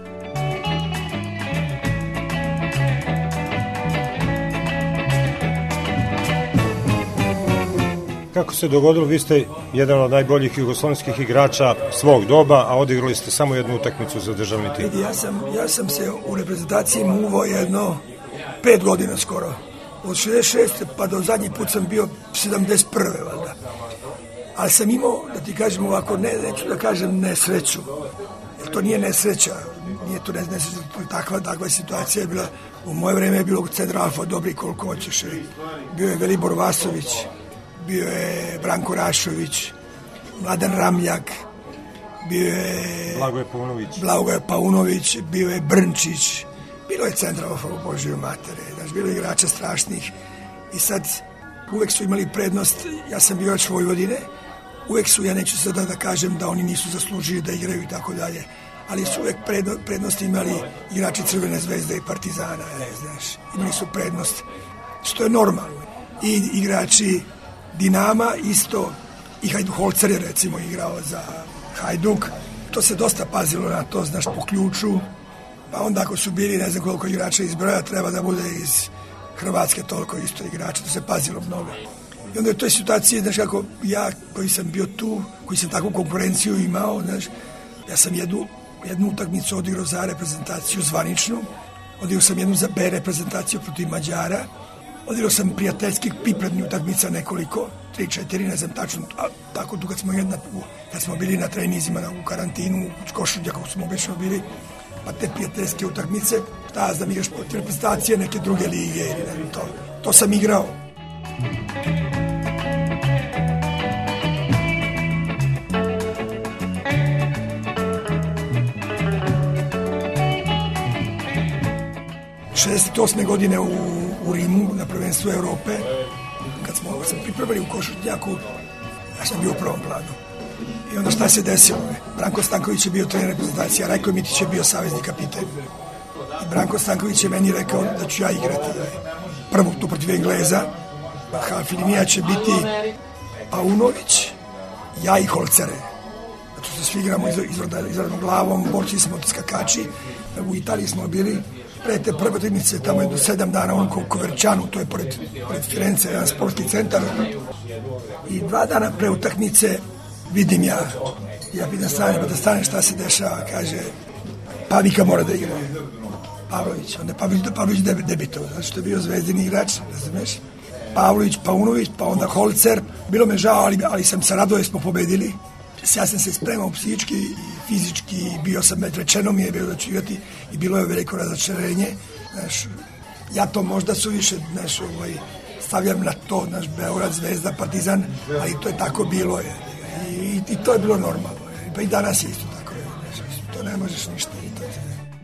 Kako se dogodilo, vi ste jedan od najboljih jugoslovenskih igrača svog doba, a odigrali ste samo jednu utakmicu za državni tim. Ja sam, ja sam se u reprezentaciji muvao jedno pet godina skoro. Od šezdeset šeste pa do zadnji put sam bio sedamdeset prve valjda. Ali sam imao, da ti kažem ovako, ne, neću da kažem nesreću. Jer to nije nesreća, nije to nesreća, to je takva, takva situacija je bila. U moje vreme je bilo Centar Alfa dobri koliko hoćeš. Bio je Velibor Vasović, bio je Branko Rašović, Mladen Ramljak, bio je Blagoje Paunović, Blagoje Paunović, bio je Brnčić, bilo je Centralno u Božiju matere, znaš, bilo je igrača strašnih i sad uvek su imali prednost, ja sam bio još Vojvodine, uvek su, ja neću sada da kažem da oni nisu zaslužili da igraju i tako dalje, ali su uvek prednost imali igrači Crvene zvezde i Partizana, ne znaš, imali su prednost, što je normalno, i igrači Dinama isto, i Hajduk-Holzer je recimo igrao za Hajduk, to se dosta pazilo na to, znaš, po ključu, pa onda ako su bili ne znam koliko igrača iz broja, treba da bude iz Hrvatske toliko isto igrača, to se pazilo mnogo. I onda u toj situaciji, znaš, kako ja koji sam bio tu, koji sam takvu konkurenciju imao, znaš, ja sam jednu, jednu utakmicu odigrao za reprezentaciju zvaničnu, odigrao sam jednu za B reprezentaciju protiv Mađara, odigrao sam prijateljskih pripremnih utakmica nekoliko, tri, četiri, ne znam tačno, a tako tu kad smo, jedna, kad smo bili na trenizima u karantinu, u Košulja, kako smo obično bili, pa te prijateljske utakmice, šta ja znam, igraš protiv reprezentacije neke druge lige ili ne, to, to sam igrao. šezdeset osme godine u, u Rimu na prvenstvu Evrope, kad smo sam pripremali u Košutnjaku, ja sam bio u prvom planu. I onda šta se desilo? Branko Stanković je bio trener reprezentacije, a Rajko Mitić je bio savezni kapitan. I Branko Stanković je meni rekao da ću ja igrati prvu tu protiv Engleza, halflinija će biti Paunović, ja i Holcere. Zato se svi igramo izradnom glavom, borci smo skakači, u Italiji smo bili. Pre te prve utakmice, tamo je do sedam dana on u Koverčanu, to je pored, pored Firence, jedan sportski centar. I dva dana pre utakmice vidim ja, ja pitam stane, pa da stane šta se dešava, kaže, Pavika mora da igra. Pavlović, onda Pavlović, Pavlović debitao, znači što je bio zvezdini igrač, razumeš? Pavlović, Paunović, pa onda Holcer, bilo me žao, ali, ali sam sa radoje smo pobedili. Ja sam se spremao psihički i fizički, bio sam, rečeno mi je bilo da ću igrati i bilo je veliko razočarenje. Znaš, ja to možda su više, znaš, ovaj, stavljam na to, znaš, Beograd, Zvezda, Partizan, ali to je tako bilo. Je. I, i to je bilo normalno. Je. Pa i danas je isto tako. Je. Znaš, to ne možeš ništa. I to je.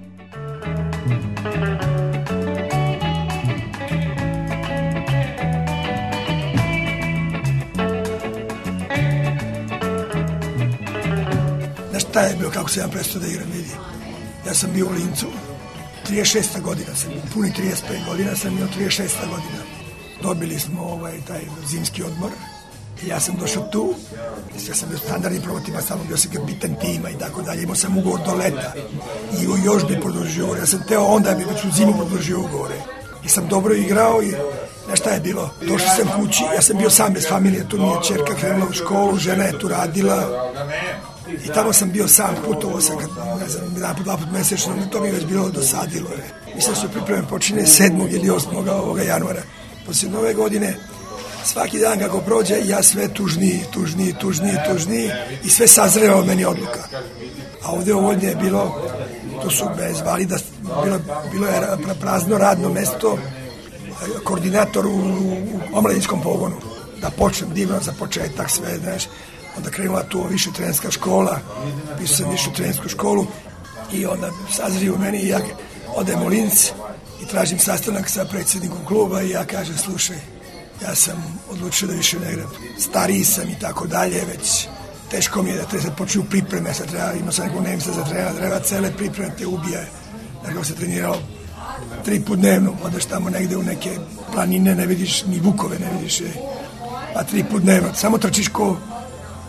Šta je bilo, kako sam ja prestao da igram, vidi. Ja sam bio u Lincu, trideset šesta godina sam, puni trideset pet godina sam bio, trideset šesta godina. Dobili smo ovaj, taj zimski odmor i ja sam došao tu, ja sam bio standardni promotima, samo bio sam kapitan tima i tako dalje, imao sam ugovor do leta i još bi produžio ugovor, ja sam teo onda bi već u zimu produžio ugovore. I sam dobro igrao i znaš šta je bilo, došao sam kući, ja sam bio sam bez familije, tu nije čerka krenula u školu, žena je tu radila. I tamo sam bio sam, putovao sam, ne znam, jedan put, dva put mesečno, to mi već bilo dosadilo. Je. Mislim da su pripreme počine sedmog ili osmog ovoga januara. Poslije nove godine, svaki dan kako prođe, ja sve tužniji, tužniji, tužniji, tužniji i sve sazreo meni odluka. A ovdje ovdje je bilo, to su me zvali da, bilo, bilo je prazno radno mesto, koordinator u, u omladinskom pogonu, da počnem divno za početak sve, znaš. Onda krenula tu više trenerska škola, pisao sam višu trenersku školu i onda sazriju meni i ja odem u Linz i tražim sastanak sa predsjednikom kluba i ja kažem, slušaj, ja sam odlučio da više ne igram. Stariji sam i tako dalje, već teško mi je da treba počinu pripreme, sad treba, imao sam nekog Nemca za trenera, treba cele pripreme te ubije. Dakle, se trenirao tri put dnevno, odeš tamo negde u neke planine, ne vidiš ni vukove, ne vidiš, pa tri put dnevno, samo trčiš ko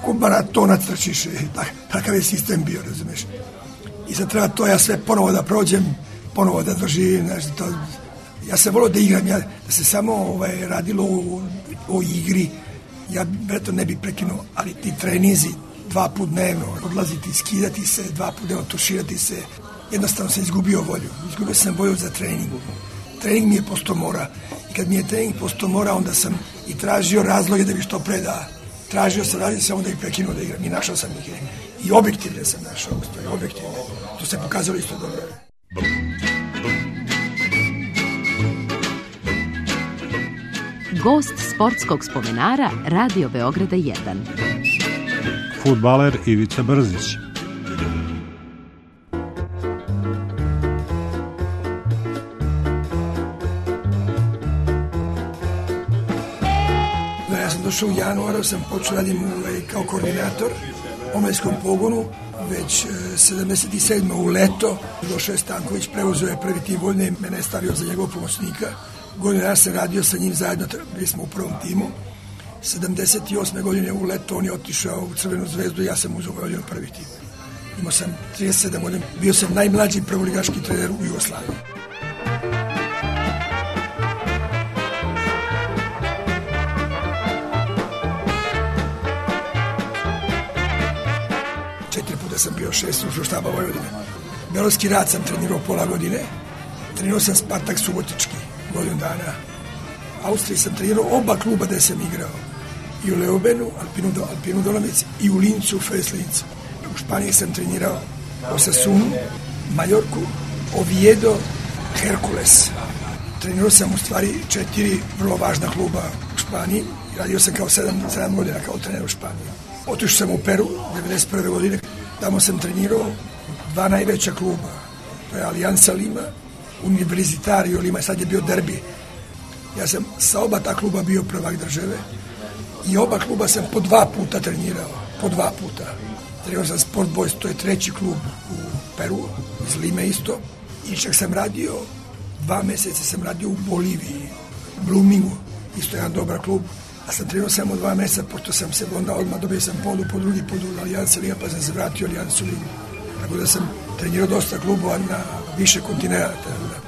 ko maratonac trčiš, tak, takav je sistem bio, razumeš. I sad treba to ja sve ponovo da prođem, ponovo da doživim, znaš, to, ja sam volio da igram, ja, da se samo ovaj, radilo o, o igri, ja veto ne bi prekinuo, ali ti trenizi dva put dnevno, odlaziti, skidati se, dva put dnevno tuširati se, jednostavno sam izgubio volju, izgubio sam volju za trening. Trening mi je posto mora i kad mi je trening posto mora, onda sam i tražio razloge da bi što pre da tražio sam, radio sam, onda i prekinuo da igram i našao sam ih. I objektivne sam našao, i objektivne. To se pokazalo isto dobro. Gost sportskog spomenara Radio Beograda jedan. Fudbaler Ivica Brzić. Ja sam došao u januaru, sam počeo radim kao koordinator u omladinskom pogonu, već sedamdeset sedme u leto. Došao je Stanković, preuzeo je prvi tim Vojvodine i mene je stavio za njegovog pomoćnika. Godinu ja sam radio sa njim zajedno, bili smo u prvom timu. sedamdeset osme godine u leto on je otišao u Crvenu zvezdu i ja sam uzeo Vojvodinu prvi tim. Imao sam trideset sedam godina, bio sam najmlađi prvoligaški trener u Jugoslaviji. Četiri puta sam bio šest stručnog štaba Vojvodine. Beogradski rad sam trenirao pola godine, trenirao sam Spartak Subotički godinu dana. Austriji sam trenirao oba kluba gde sam igrao. I u Leobenu, Alpinu, do, Alpinu Dolomici i u Lincu, Fes Lincu. U Španiji sam trenirao Osasunu, Majorku, Oviedo, Herkules. Trenirao sam u stvari četiri vrlo važna kluba u Španiji. Radio sam kao sedam, sedam godina kao trener u Španiji. Otišao sam u Peru, devedeset prve godine. Tamo sam trenirao dva najveća kluba. To je Alianza Lima, Universitario Lima, sad je bio derbi. Ja sam sa oba ta kluba bio prvak države i oba kluba sam po dva puta trenirao, po dva puta. Trenirao sam Sport Boys, to je treći klub u Peru, iz Lime isto. I čak sam radio, dva meseca sam radio u Boliviji, Bloomingu, isto jedan dobar klub. A sam trenirao samo dva meseca, pošto sam se onda odmah dobio sam podu, po drugi podu Alianza Lima, pa sam se vratio Alianza Lima. Tako da sam trenirao dosta klubova na više kontinenta.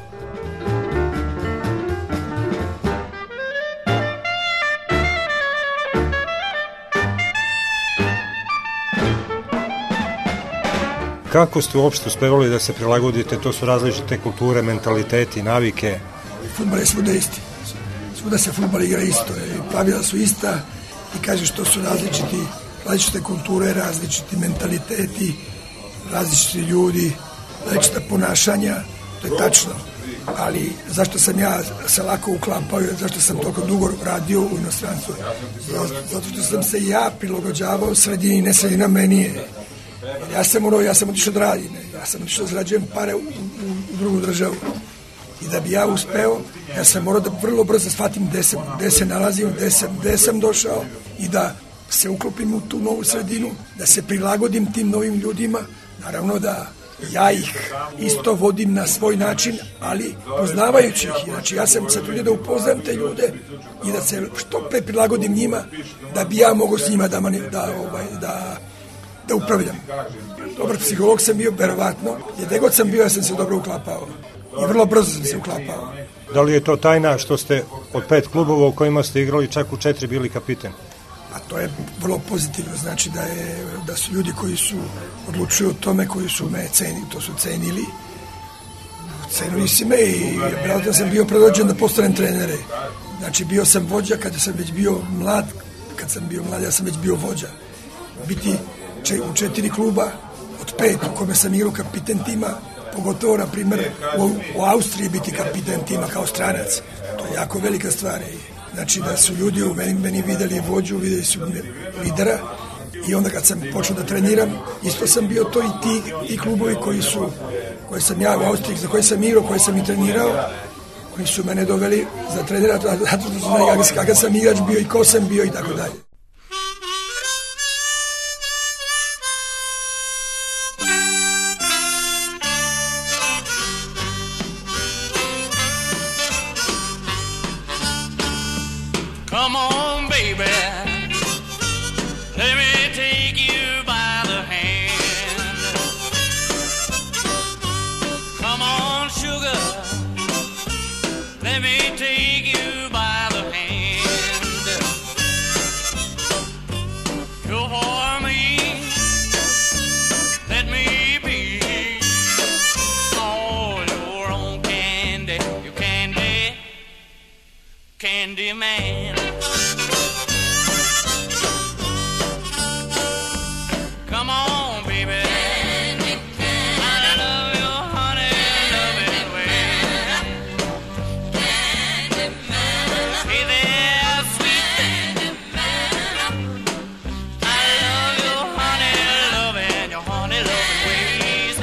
Kako ste uopšte uspevali da se prilagodite, to su različite kulture, mentaliteti, navike? Fudbal je svuda isti. Svuda se fudbal igra isto. Pravila su ista i kažeš to su različiti, različite kulture, različiti mentaliteti, različiti ljudi, različita ponašanja. To je tačno. Ali zašto sam ja se lako uklapao, zašto sam toliko dugo radio u inostranstvu? Zato što sam se ja prilagođavao sredini, ne sredina meni je. Ja sam ono, ja sam otišao da radim, ja sam otišao da zarađujem pare u, u, u drugu državu. I da bi ja uspeo, ja sam morao da vrlo brzo shvatim gde se, gde se nalazim, gde sam, gde sam došao i da se uklopim u tu novu sredinu, da se prilagodim tim novim ljudima. Naravno da ja ih isto vodim na svoj način, ali poznavajući ih. Znači ja sam se trudio da upoznam te ljude i da se što pre prilagodim njima, da bi ja mogao s njima da, da, ovaj, da da upravljam. Dobar psiholog sam bio, verovatno, jer gde god sam bio, ja sam se dobro uklapao. I vrlo brzo sam se uklapao. Da li je to tajna što ste od pet klubova u kojima ste igrali čak u četiri bili kapiten? A to je vrlo pozitivno, znači da, je, da su ljudi koji su odlučuju o tome, koji su me cenili, to su cenili. Cenili si me i vjerojatno sam bio predvođen da postanem trenere. Znači bio sam vođa kada sam već bio mlad, kad sam bio mlad, ja sam već bio vođa. Biti u četiri kluba od pet u kome sam igrao kapiten tima, pogotovo na primjer u, u Austriji biti kapiten tima kao stranac, to je jako velika stvar. Znači da su ljudi u meni, meni videli vođu, videli su lidera i onda kad sam počeo da treniram, isto sam bio to i ti, ti klubovi koji su, koje sam ja u Austriji, za koje sam igrao, koje sam i trenirao, oni su mene doveli za trenera, zato što su znali kakav sam igrač bio i ko sam bio i tako dalje. Come on, baby, let me take Come on, baby. Candy, candy. I love your honey, love it way. Candy man. Hey there, sweet candy man. I love your honey, love it, your honey, love it ways.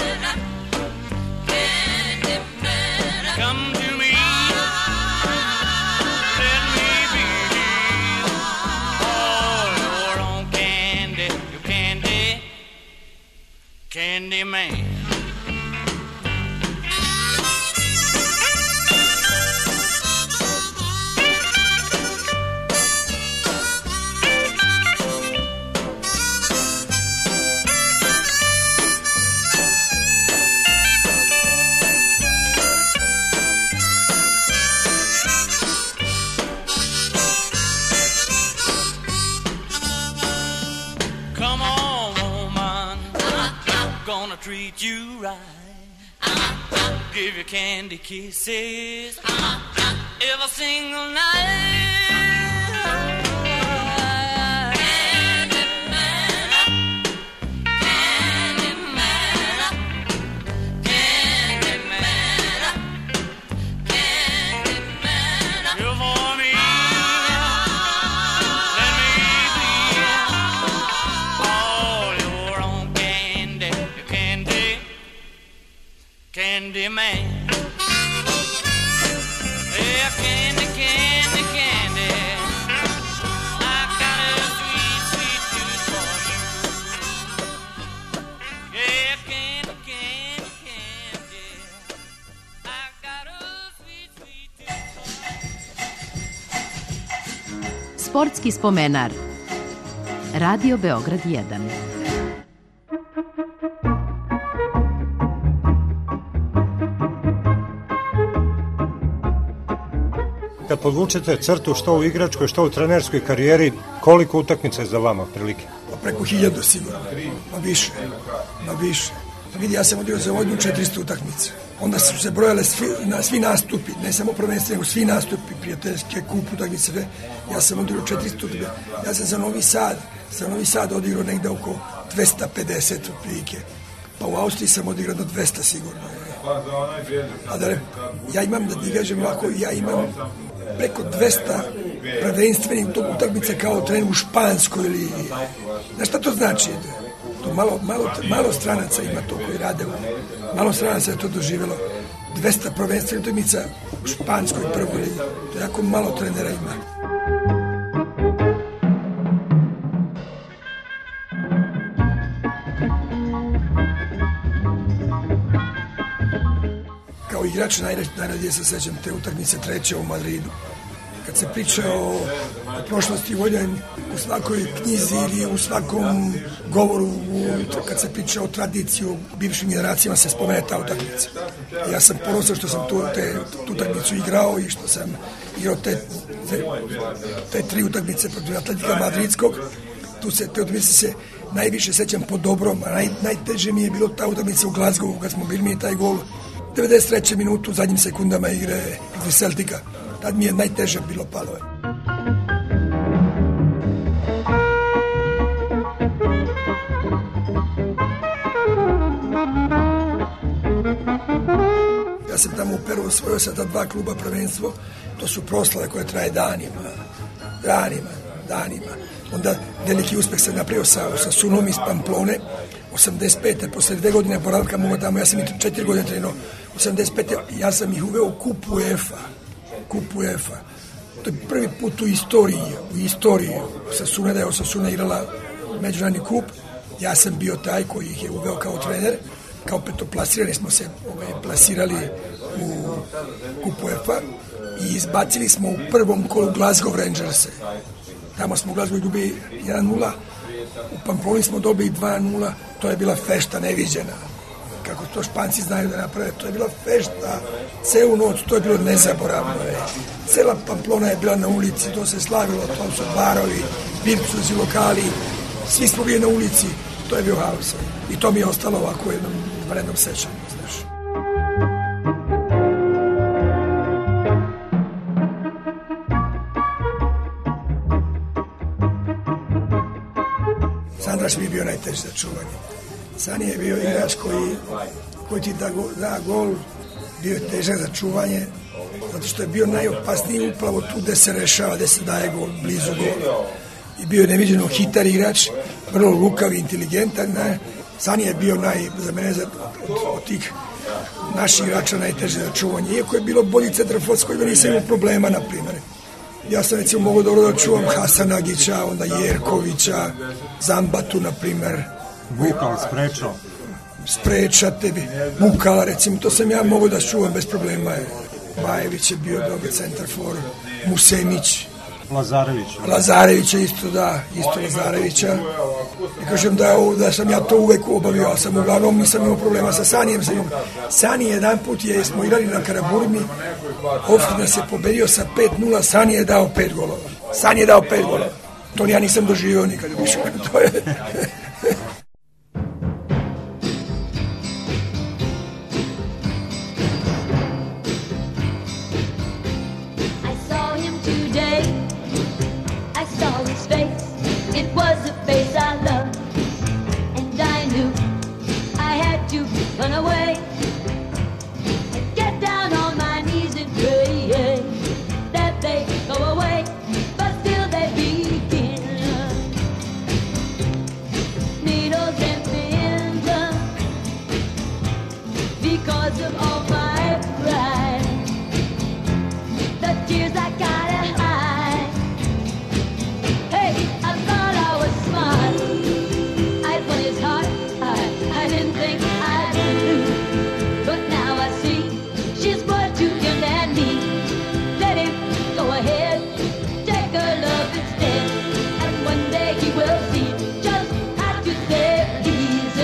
Candy man. Come to me. Let me be all your own candy, you candy, candy man. Come on, woman, gonna treat you right. Give you candy kisses every single night. Candy man, candy man, candy man, candy man. You for me, let me be all your own candy, you candy, candy man. Yeah, candy, candy, candy. I got a sweet, sweet tooth for you. Yeah, candy, candy, candy. I got a sweet, sweet tooth. Sportski spomenar. Radio Beograd jedan. Kad podvučete crtu što u igračkoj, što u trenerskoj karijeri, koliko utakmica je za vama otprilike? Pa preko hiljadu sigurno, ma više, ma više. Vidi, ja sam odio za Vojvodinu četiristo utakmica. Onda su se brojale svi, na, svi nastupi, ne samo prvenstvo, nego svi nastupi, prijateljske, kup utakmice, sve. Ja sam odigrao četiristo utakmica. Ja sam za Novi Sad, za Novi Sad odigrao negde oko dvesta pedeset otprilike. Pa u Austriji sam odigrao do dvesta sigurno. A da ne, ja imam, da ti kažem ovako, ja imam preko dvesta prvenstvenih utakmica kao trener u Španskoj ili... Znaš šta to znači? To malo, malo, malo stranaca ima to koji rade. Malo stranaca je to doživjelo. dvesta prvenstvenih utakmica u Španskoj prvoj ligi. To je jako malo trenera ima. Kao igrač najradije se sećam te utakmice treće u Madridu. Kad se priča o, o prošlosti Vojvodine u svakoj knjizi ili u svakom govoru, u, kad se priča o tradiciji u bivšim generacijama se spomene ta utakmica. Ja sam ponosan što sam tu, te, tu utakmicu igrao i što sam igrao te, te, te tri utakmice protiv Atletika Madridskog. Tu se, te utakmice se najviše sećam po dobrom, a naj, najteže mi je bilo ta utakmica u Glasgowu kad smo bili mi taj gol. devedeset treće minutu u zadnjim sekundama igre protiv Celtica. Tad mi je najteže bilo palo. Ja sam tamo u Peru osvojio sa ta dva kluba prvenstvo. To su proslave koje traje danima. Danima, danima. Onda veliki uspeh sam napravio sa, sa Sunom iz Pamplone. osamdeset pete posle dve godine boravka mogu tamo, ja sam i četiri godine trenuo. osamdeset pete ja sam ih uveo u kup UEFA. Kup UEFA. To je prvi put u istoriji, u istoriji. Sasuna da je Osasuna igrala međunarodni kup. Ja sam bio taj koji ih je uveo kao trener. Kao petoplasirani smo se ovaj, plasirali u kup UEFA i izbacili smo u prvom kolu Glasgow Rangerse. Tamo smo u Glasgowu dobili jedan nula. U Pamploni smo dobili dva nula. To je bila fešta neviđena. Kako to Španci znaju da naprave, to je bila fešta, celu noć, to je bilo nezaboravno. Je. Cela Pamplona je bila na ulici, to se slavilo, to su barovi, virtuozi, lokali, svi smo bili na ulici, to je bio haos. I to mi je ostalo ovako u jednom vrednom sećanju, znaš. Sandraš mi je bio bio najteži za čuvanje. Sani je bio igrač koji, koji ti da, go, da gol, bio je težak za čuvanje, zato što je bio najopasniji upravo tu gde se rešava, gde se daje gol, blizu gola. I bio je neviđeno hitar igrač, vrlo lukav i inteligentan. Ne? Sani je bio naj, za mene za, od, od tih naših igrača najteže za čuvanje. Iako je bilo bolji centarfor s kojima nisam imao problema, na primjer. Ja sam recimo mogu dobro da čuvam Hasanagića, onda Jerkovića, Zambatu, na primjer. Vukal, Sprečo. Spreča tebi. Vukala, recimo, to sam ja mogu da čuvam bez problema. Bajević je bio dobar centarfor, Musemić. Lazarević. Lazarević je isto, da, isto Lazarevića. I kažem da, da sam ja to uvek obavio, ali sam uglavnom nisam imao problema sa Sanijem. Sani jedan put je, smo igrali na Karaburmi, Ofir nas je pobedio sa pet nula, Sani je dao pet golova. Sani je dao pet golova. To ja nisam doživio nikad više. To je... Run away and get down on my knees and pray that they go away, but still they begin. Needles and pins, because of all my pride, the tears I gotta hide. Hey, I thought I was smart, I'd won his heart, I, I didn't think I'd. But now I see she's more to him than me. Let him go ahead, take her love instead, and one day he will see just how to say please.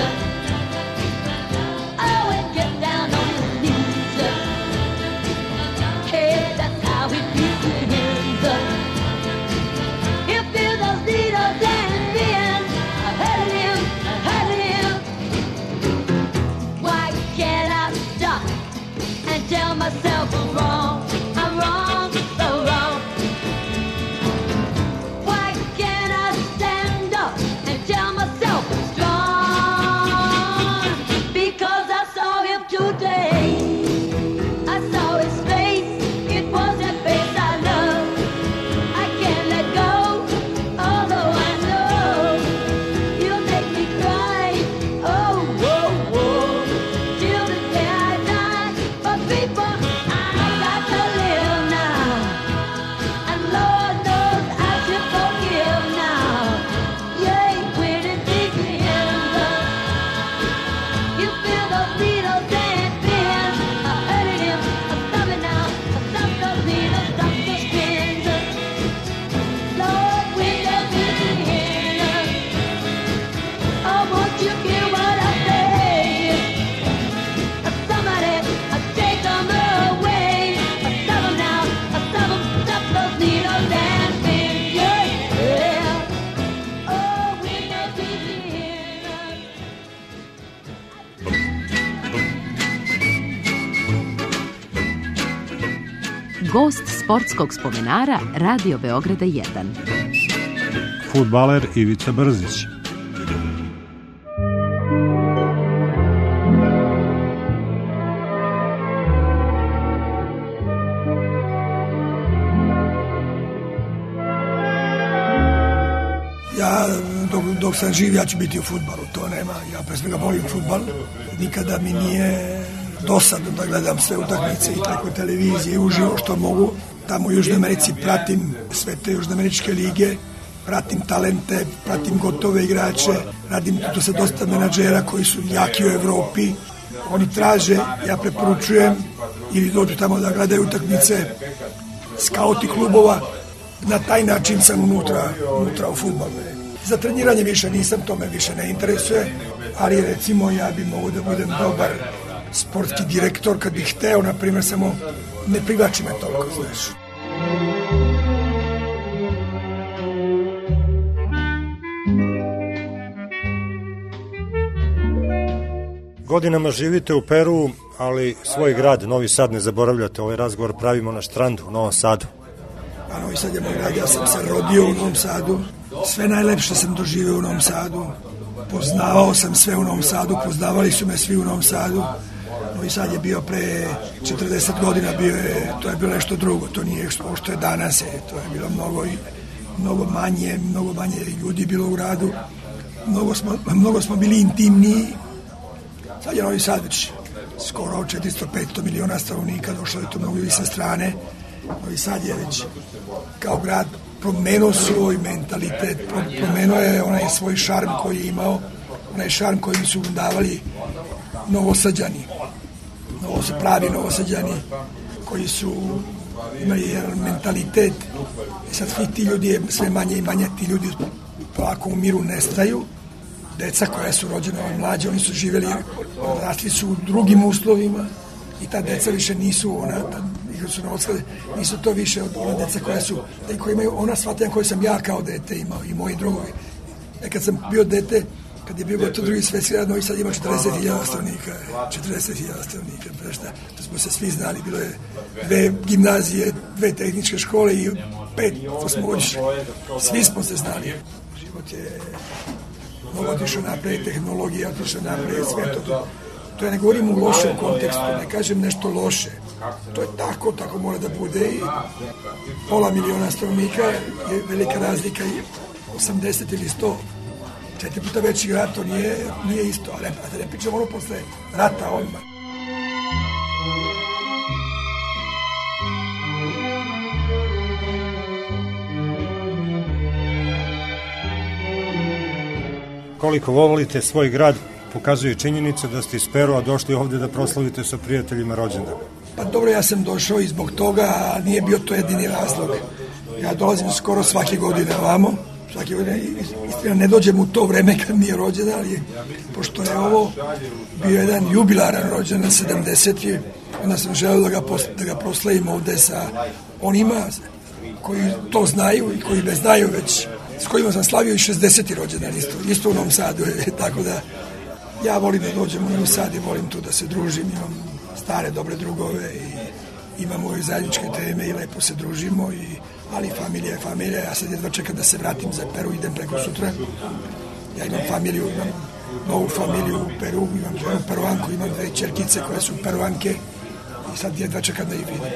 Oh, and get down on his knees. Hey, that's how it begins. He'll feel those needles and pins. I hurt him, I hurt him. Why can't I stop and tell myself I'm wrong, I'm wrong, so wrong? Why can't I stand up and tell myself I'm strong? Because I saw him today, I saw his face, it was that face I love. I can't let go, although I know you'll make me cry. Oh, whoa, whoa, till the day I die. But people, I got to live now, and Lord knows I should forgive now. Yay, when it begins, you feel those needles and pins. I hurted him, I stop it now, I stop those needles, stop those pins. Lord, when it begins, oh, won't you hear what I say? Somebody, take them away. Stop them now, stop them, stop those needles and pins. Yeah, yeah. Oh, when they begin. Gost sportskog spomenara Radio Beograda jedan. Fudbaler Ivica Brzić. Ja, dok, dok sam živ, ja ću biti u fudbalu, to nema. Ja pre svega volim fudbal. Nikada mi nije dosadno da gledam sve utakmice i preko televizije, uživo što mogu. Tamo u Južnoj Americi pratim sve te južnoameričke lige, pratim talente, pratim gotove igrače, radim tu sa dosta menadžera koji su jaki u Evropi. Oni traže, ja preporučujem, ili dođu tamo da gledaju utakmice, skauti klubova. Na taj način sam unutra, unutra u fudbalu. Za treniranje više nisam, to me više ne interesuje, ali recimo ja bi mogu da budem dobar sportski direktor kad bih hteo, na primjer, samo ne privlači me toliko, znaš. Godinama živite u Peru, ali svoj grad, Novi Sad, ne zaboravljate. Ovaj razgovor pravimo na štrandu u Novom Sadu. A Novi Sad je moj grad, ja sam se rodio u Novom Sadu. Sve najlepše sam doživeo u Novom Sadu. poznavao sam sve u Novom Sadu, poznavali su me svi u Novom Sadu. Novi Sad je bio pre četrdeset godina, bio je, to je bilo nešto drugo, to nije što, što je danas, je, to je bilo mnogo, mnogo manje, mnogo manje ljudi bilo u gradu, mnogo smo, mnogo smo bili intimniji. Sad je Novi Sad već skoro četiristo do petsto miliona stanovnika, došlo je to mnogo ljudi sa strane. Novi Sad je već kao grad promenuo svoj mentalitet, promenuo je onaj svoj šarm koji je imao, onaj šarm koji su davali Novosađani, novo se pravi Novosađani, koji su imali jedan mentalitet. I sad svi ti ljudi, sve manje i manje ti ljudi polako u miru nestaju. Deca koja su rođena mlađe, oni su živjeli, rasli su u drugim uslovima i ta deca više nisu ona, su novoskade, nisu to više od ona deca koja su, koji imaju ona shvatanja koje sam ja kao dete imao i moji drugovi. E kad sam bio dete, kad je bio gotovo drugi svetski rat, Novi Sad ima četrdeset hiljada stanovnika, četrdeset hiljada stanovnika, prešta, to smo se svi znali, bilo je dve gimnazije, dve tehničke škole i pet, to smo otišli, svi smo se znali. Život je mnogo otišao napred, tehnologija otišao napred, sve to. To ja ne govorim u lošem kontekstu, ne kažem nešto loše. To je tako, tako mora da bude i pola miliona stanovnika je velika razlika i osamdeset ili sto. Četiri puta veći grad, to nije, nije isto, ali da ne pričamo ono posle rata odmah. Koliko volite svoj grad, pokazuje činjenica da ste iz Perua došli ovde da proslavite sa prijateljima rođendan. Pa dobro, ja sam došao i zbog toga, a nije bio to jedini razlog. Ja dolazim skoro svake godine ovamo, svake godine, istina ne dođem u to vreme kad mi je rođendan, ali pošto je ovo bio jedan jubilaran rođendan, sedamdeseti, onda sam želeo da ga, da ga proslavim ovde sa onima koji to znaju i koji ne znaju već, s kojima sam slavio i šezdeseti rođendan isto, isto u Novom Sadu, tako da ja volim da dođem u Novi Sad i volim tu da se družim, imam stare dobre drugove i imamo ove zajedničke teme i lepo se družimo, i, ali familija je familija, ja sad jedva čekam da se vratim za Peru, idem preko sutra, ja imam familiju, imam novu familiju u Peru, imam jednu Peruanku, imam dve čerkice koje su Peruanke i sad jedva čekam da ih vidim.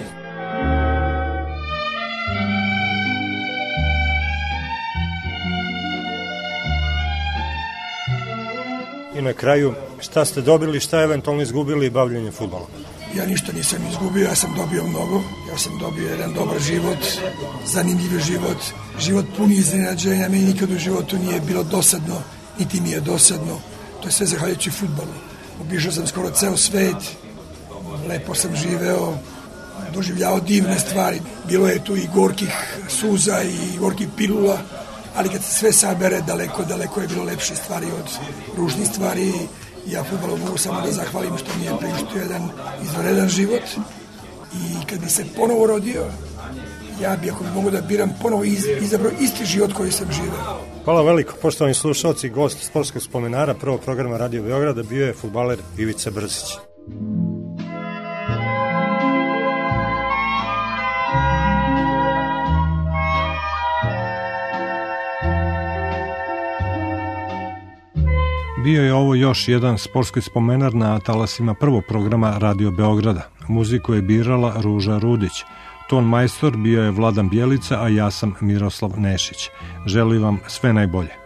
I na kraju, šta ste dobili, šta eventualno izgubili bavljenje fudbalom? Ja ništa nisam izgubio, ja sam dobio mnogo. Ja sam dobio jedan dobar život, zanimljiv život, život pun iznenađenja. Meni nikad u životu nije bilo dosadno, niti mi je dosadno. To je sve zahvaljujući fudbalu. Obišao sam skoro ceo svet, lepo sam živeo, doživljavao divne stvari. Bilo je tu i gorkih suza i gorkih pilula, ali kad se sve sabere, daleko, daleko je bilo lepše stvari od ružnih stvari. Ja fudbalu mogu samo da zahvalim što mi je priuštio jedan izvanredan život. I kad bi se ponovo rodio, ja bi, ako bi mogu da biram, ponovo iz, izabrao isti život koji sam živeo. Hvala veliko, poštovani slušalci, gost sportskog spomenara prvog programa Radio Beograda bio je fudbaler Ivica Brzić. Bio je ovo još jedan sportski spomenar na talasima prvog programa Radio Beograda. Muziku je birala Ruža Rudić. Ton majstor bio je Vladan Bjelica, a ja sam Miroslav Nešić. Želim vam sve najbolje.